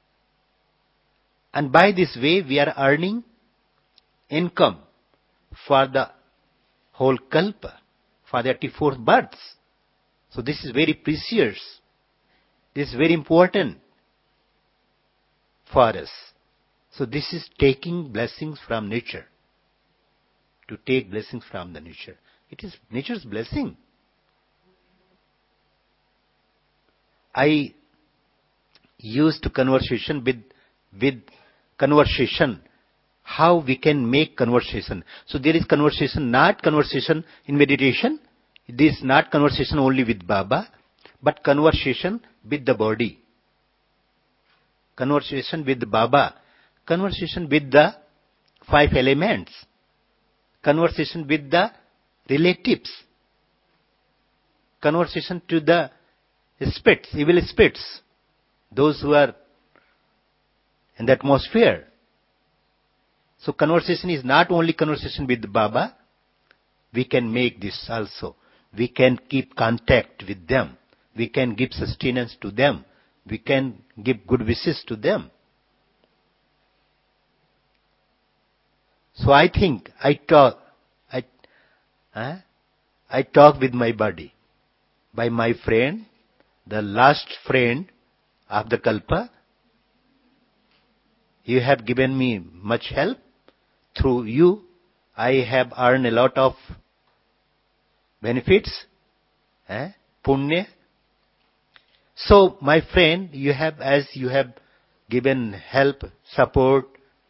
And by this way we are earning income for the whole kalpa, for the eighty-fourth births. So this is very precious. This is very important for us. So this is taking blessings from nature. To take blessings from the nature. It is nature's blessing. I used to conversation with, with conversation. How we can make conversation. So there is conversation, not conversation in meditation. This is not conversation only with Baba, but conversation with the body. Conversation with Baba. Conversation with the five elements. Conversation with the relatives. conversation to the spirits, evil spirits, those who are in the atmosphere. So conversation is not only conversation with Baba, we can make this also. We can keep contact with them. We can give sustenance to them. We can give good wishes to them. So I think I talk, I, huh? I talk with my body. By my friend, the last friend of the Kalpa, you have given me much help. Through you, I have earned a lot of benefits, eh? Punya. So, my friend, you have, as you have given help, support,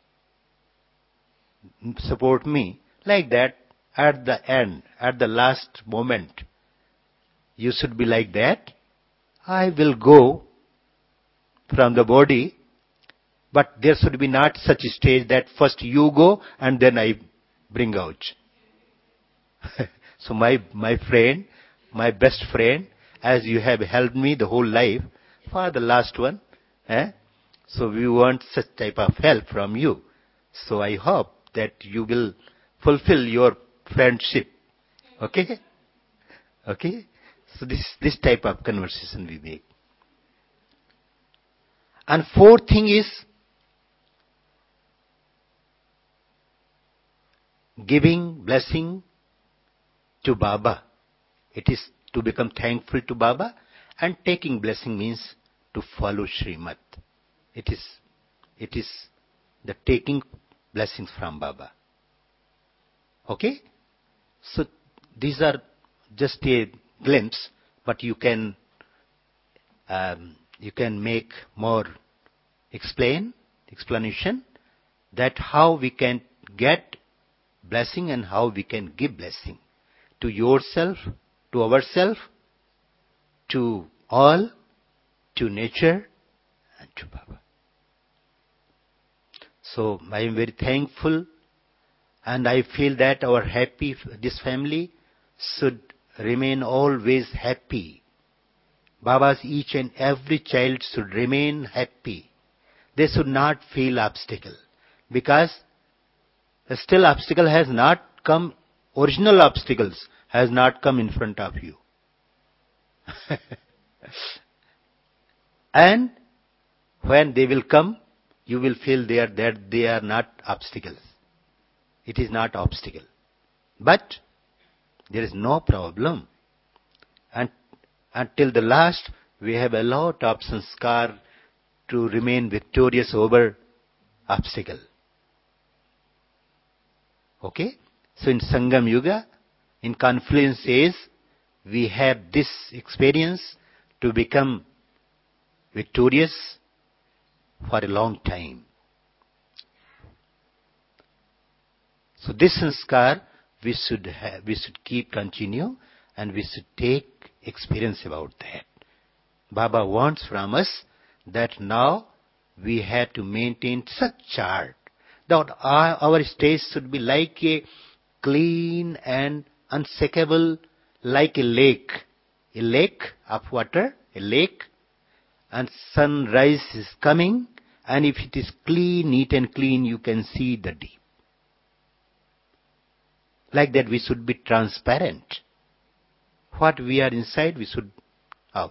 support me, like that, at the end, at the last moment, you should be like that. I will go from the body, but there should be not such a stage that first you go and then I bring out. So my, my friend, my best friend, as you have helped me the whole life, for the last one, eh? So we want such type of help from you. So I hope that you will fulfill your friendship. Okay? Okay? So this, this type of conversation we make. And fourth thing is, giving blessing to Baba. It is to become thankful to Baba, and taking blessing means to follow Srimad. It is, it is the taking blessings from Baba. Okay? So these are just a glimpse, but you can, um, you can make more explain, explanation that how we can get blessing and how we can give blessing to yourself, to ourselves, to all, to nature, and to Baba. So I am very thankful, and I feel that our happy, this family should remain always happy. Baba's each and every child should remain happy. They should not feel obstacle, because still obstacle has not come, original obstacles has not come in front of you. And when they will come, you will feel they are, that they are not obstacles. It is not obstacle. But there is no problem. And until the last, we have a lot of sanskar to remain victorious over obstacle. Okay? So in Sangam Yuga, in confluence age, we have this experience to become victorious for a long time. So this sanskar we should have, we should keep continue, and we should take experience about that. Baba wants from us that now we have to maintain such chart that our, our stage should be like a clean and unshakable, like a lake. A lake of water, a lake, and sunrise is coming, and if it is clean, neat and clean, you can see the deep. Like that we should be transparent. What we are inside, we should out.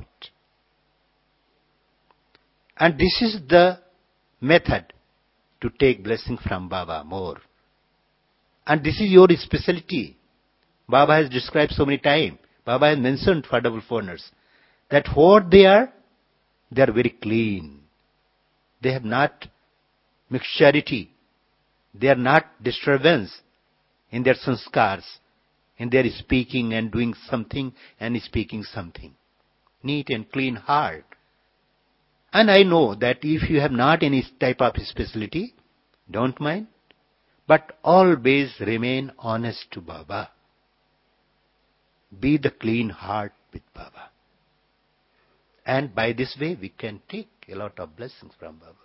And this is the method to take blessing from Baba more. And this is your specialty. Baba has described so many times. Baba has mentioned for double foreigners that what they are, they are very clean. They have not mixturity. They are not disturbance in their sanskars, in their speaking and doing something and speaking something. Neat and clean heart. And I know that if you have not any type of specialty, don't mind, but always remain honest to Baba. Be the clean heart with Baba. And by this way we can take a lot of blessings from Baba.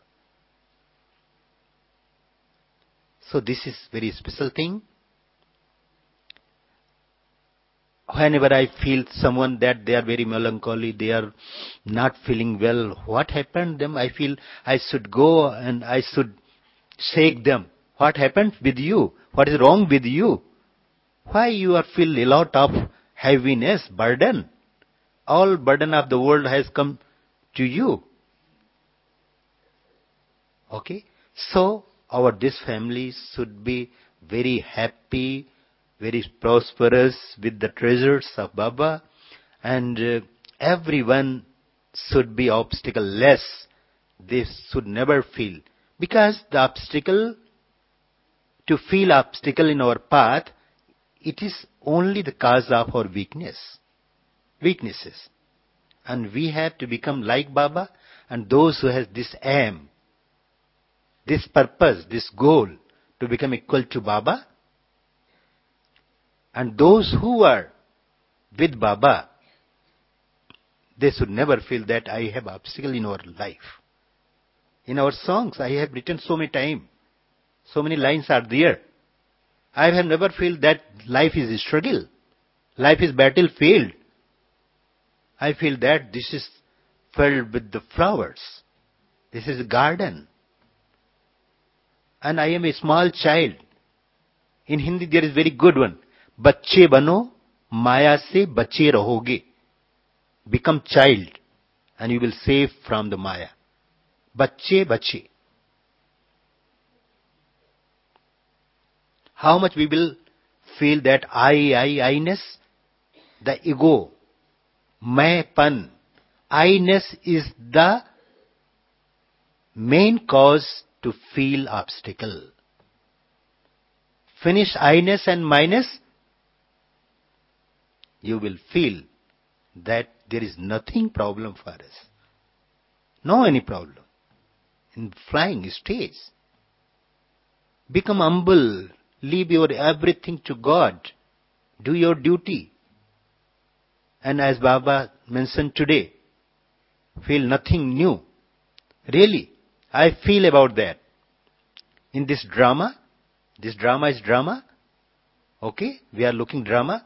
So this is very special thing. Whenever I feel someone that they are very melancholy, they are not feeling well, what happened them? I feel I should go and I should shake them. What happened with you? What is wrong with you? Why you are feel a lot of heaviness, burden? All burden of the world has come to you. Okay? So, our this family should be very happy, very prosperous with the treasures of Baba, and uh, everyone should be obstacle-less. They should never feel. Because the obstacle, to feel obstacle in our path, it is only the cause of our weakness, weaknesses. And we have to become like Baba, and those who has this aim, this purpose, this goal, to become equal to Baba, and those who are with Baba, they should never feel that I have obstacle in our life. In our songs, I have written so many times, so many lines are there. I have never felt that life is a struggle. Life is battlefield. I feel that this is filled with the flowers. This is a garden. And I am a small child. In Hindi there is very good one. Bacche bano, maya se bache rahoge. Become child and you will save from the maya. Bacche bache. How much we will feel that I, I, I-ness, the ego, main-pan. I-ness is the main cause to feel obstacle. Finish I-ness and minus, you will feel that there is nothing problem for us. No any problem. In flying stage. Become humble. Leave your everything to God. Do your duty. And as Baba mentioned today, feel nothing new. Really, I feel about that. In this drama, this drama is drama. Okay, we are looking drama.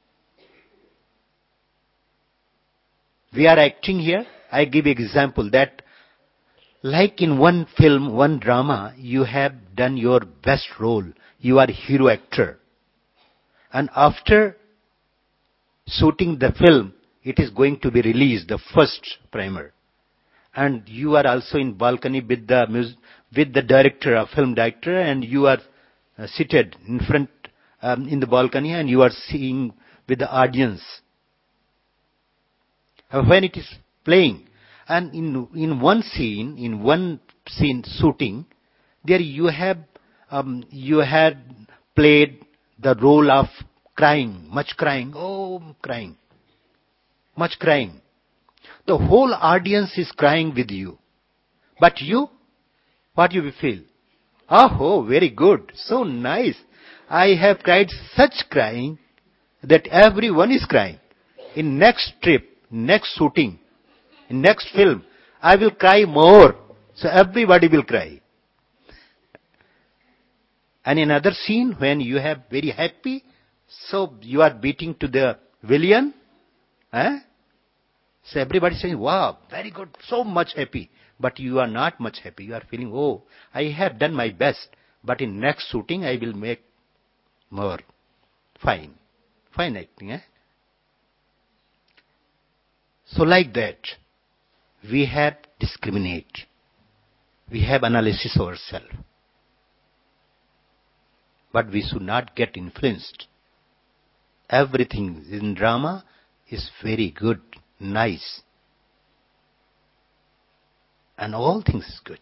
We are acting here. I give example that like in one film, one drama, you have done your best role. You are hero actor. And after shooting the film, it is going to be released, the first primer. And you are also in balcony with the mus- with the director, a film director, and you are uh, seated in front um, in the balcony, and you are seeing with the audience. Uh, When it is playing, and in in one scene, in one scene shooting, there you have um, you had played the role of crying, much crying, oh crying, much crying. The whole audience is crying with you. But you, what you will feel? Oh, very good, so nice. I have cried such crying that everyone is crying. In next trip, next shooting, in next film, I will cry more. So everybody will cry. And in another scene, when you have very happy, so you are beating to the villain, eh? So everybody saying, wow, very good, so much happy. But you are not much happy. You are feeling, oh, I have done my best. But in next shooting, I will make more. Fine. Fine acting, eh? So like that, we have discriminate. We have analysis ourselves. But we should not get influenced. Everything in drama is very good, nice. And all things is good.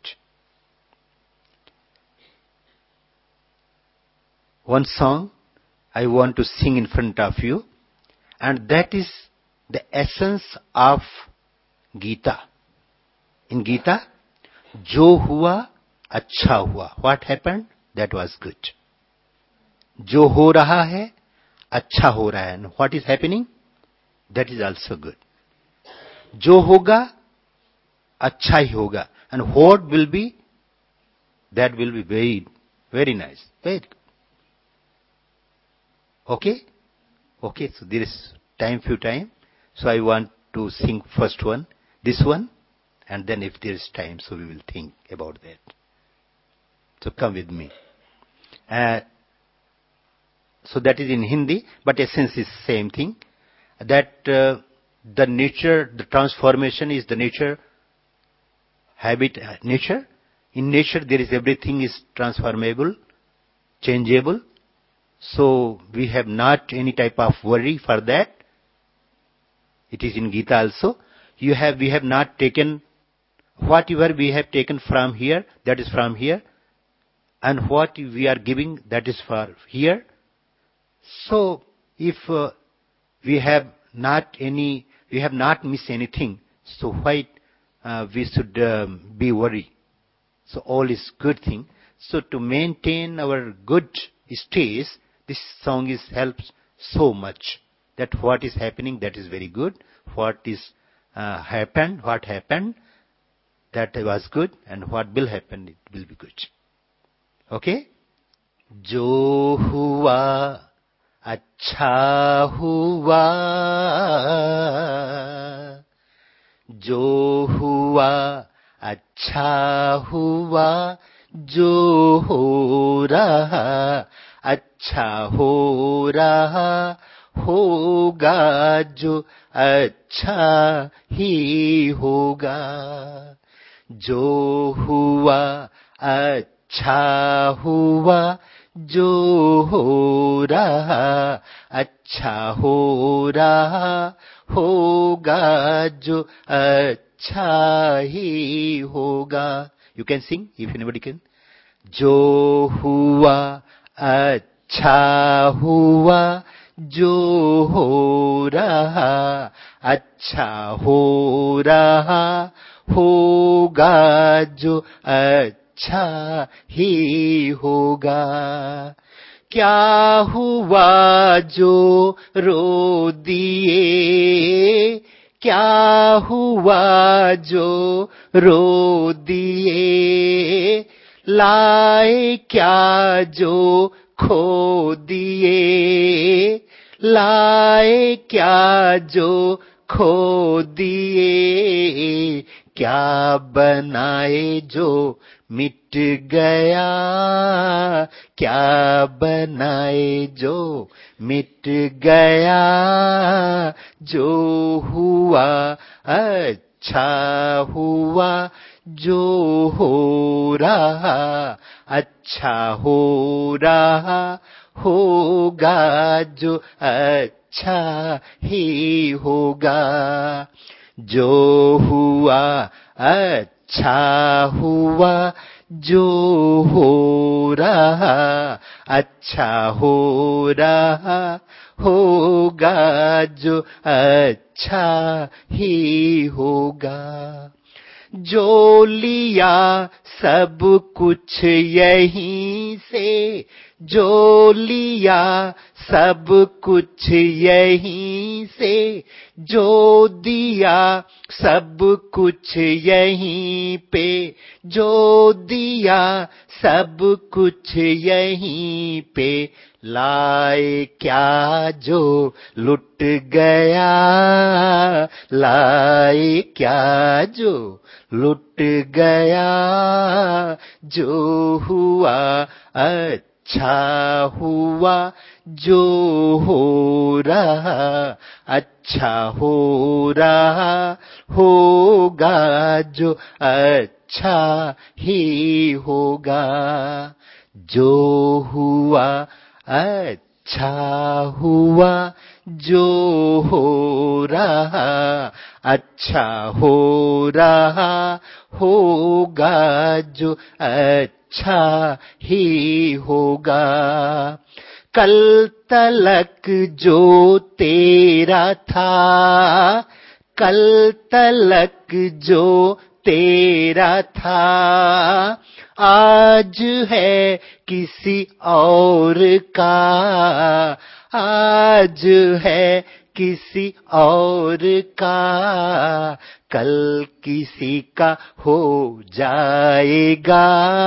One song I want to sing in front of you, and that is the essence of Gita. In Gita, Jo hua, acha hua. What happened? That was good. Jo ho raha hai, acha ho raha hai. And what is happening? That is also good. Jo hoga, acha hi hoga. And what will be? That will be very, very nice. Very good. Okay? Okay, so there is time, few time. So I want to sing first one, this one, and then if there is time, so we will think about that. So come with me. Uh, so that is in Hindi, but essence is same thing. That uh, the nature, the transformation is the nature, habit, uh, nature. In nature, there is everything is transformable, changeable. So we have not any type of worry for that. It is in Gita also. You have, we have not taken whatever we have taken from here, that is from here, and what we are giving, that is for here. So if uh, we have not any, we have not missed anything, so why uh, we should um, be worried? So all is good thing. So to maintain our good stage, this song is helps so much. That what is happening, that is very good. What is uh, happened, what happened, that was good, and what will happen, it will be good. Okay? जो हुआ अच्छा हुआ, जो हुआ अच्छा हुआ, जो हो रहा अच्छा हो रहा, होगा जो अच्छा ही होगा. जो हुआ अच्छा हुआ, जो हो रहा अच्छा हो रहा, होगा जो अच्छा ही होगा. You can sing if anybody can. जो हुआ अच्छा हुआ, जो हो रहा अच्छा हो रहा, होगा जो अच्छा ही होगा. क्या हुआ जो रो दिए, क्या हुआ जो रो दिए, लाए क्या जो खो दिए, लाए क्या जो खो दिए, क्या बनाए जो मिट गया, क्या बनाए जो मिट गया, जो हुआ अच्छा हुआ, जो हो रहा अच्छा हो रहा, होगा जो अच्छा ही होगा. जो हुआ अच्छा हुआ, जो हो रहा अच्छा हो रहा, होगा जो अच्छा ही होगा. जो लिया सब कुछ यहीं से, जो लिया सब कुछ यहीं से, जो दिया सब कुछ यहीं पे, जो दिया सब कुछ यहीं पे, लाए क्या जो लुट गया, लाए क्या जो लुट गया, जो हुआ अच्छा हुआ, जो हो रहा अच्छा हो रहा, होगा जो अच्छा ही होगा. जो हुआ अच्छा हुआ, जो हो रहा अच्छा हो रहा, होगा जो अच्छा ही होगा. कल तलक जो तेरा था, कल तलक जो तेरा था, आज है किसी और का, आज है किसी और का, कल किसी का हो जाएगा,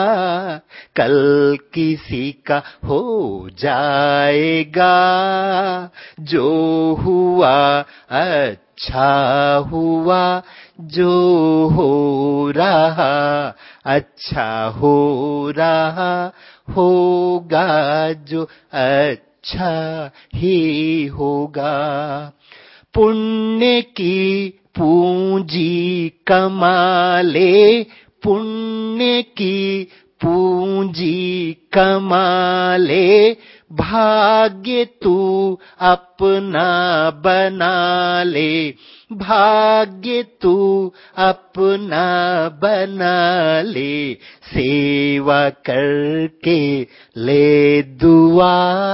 कल किसी का हो जाएगा। जो हुआ अच्छा हुआ, जो हो रहा अच्छा हो रहा, होगा जो अच्छा ही होगा। पुण्य की पूंजी कमा ले, पुण्य की पूंजी कमा ले, भाग्य तू अपना बना ले, भाग्य तू अपना बना ले। सेवा करके ले दुआ,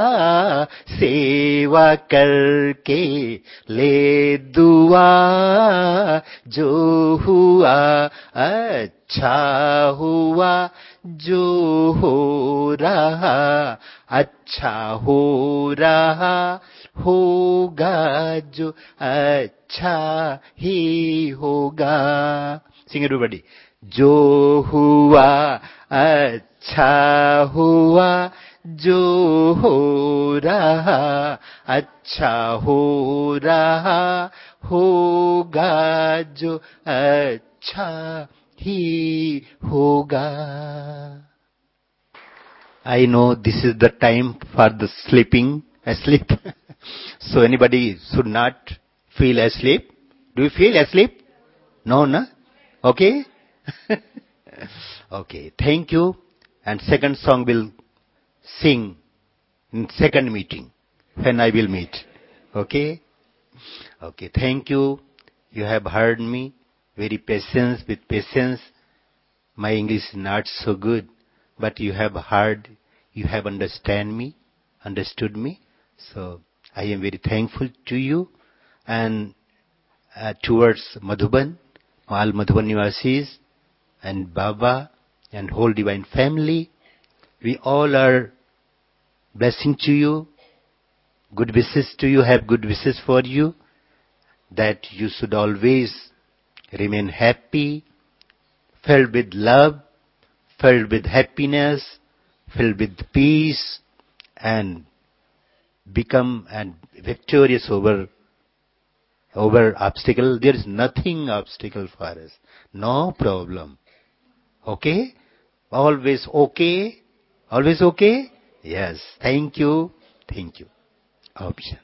सेवा करके ले दुआ, जो हुआ अच्छा हुआ, जो हो रहा अच्छा हो रहा, होगा जो अच्छा ही होगा। Sing everybody. जो हुआ अच्छा हुआ, जो हो रहा अच्छा हो रहा, होगा जो अच्छा ही होगा। I know this is the time for the sleeping, asleep. So anybody should not feel asleep. Do you feel asleep? No, no? Okay? Okay, thank you. And second song will sing in second meeting when I will meet. Okay? Okay, thank you. You have heard me very patience with patience. My English is not so good, but you have heard, you have understand me, understood me. So I am very thankful to you and uh, towards Madhuban, all Madhuban Nivasis and Baba and whole divine family. We all are blessing to you, good wishes to you, have good wishes for you, that you should always remain happy, filled with love, filled with happiness, filled with peace, and become and victorious over over obstacle. There is nothing obstacle for us. No problem. Okay? Always okay? Always okay? Yes. Thank you. Thank you. Option.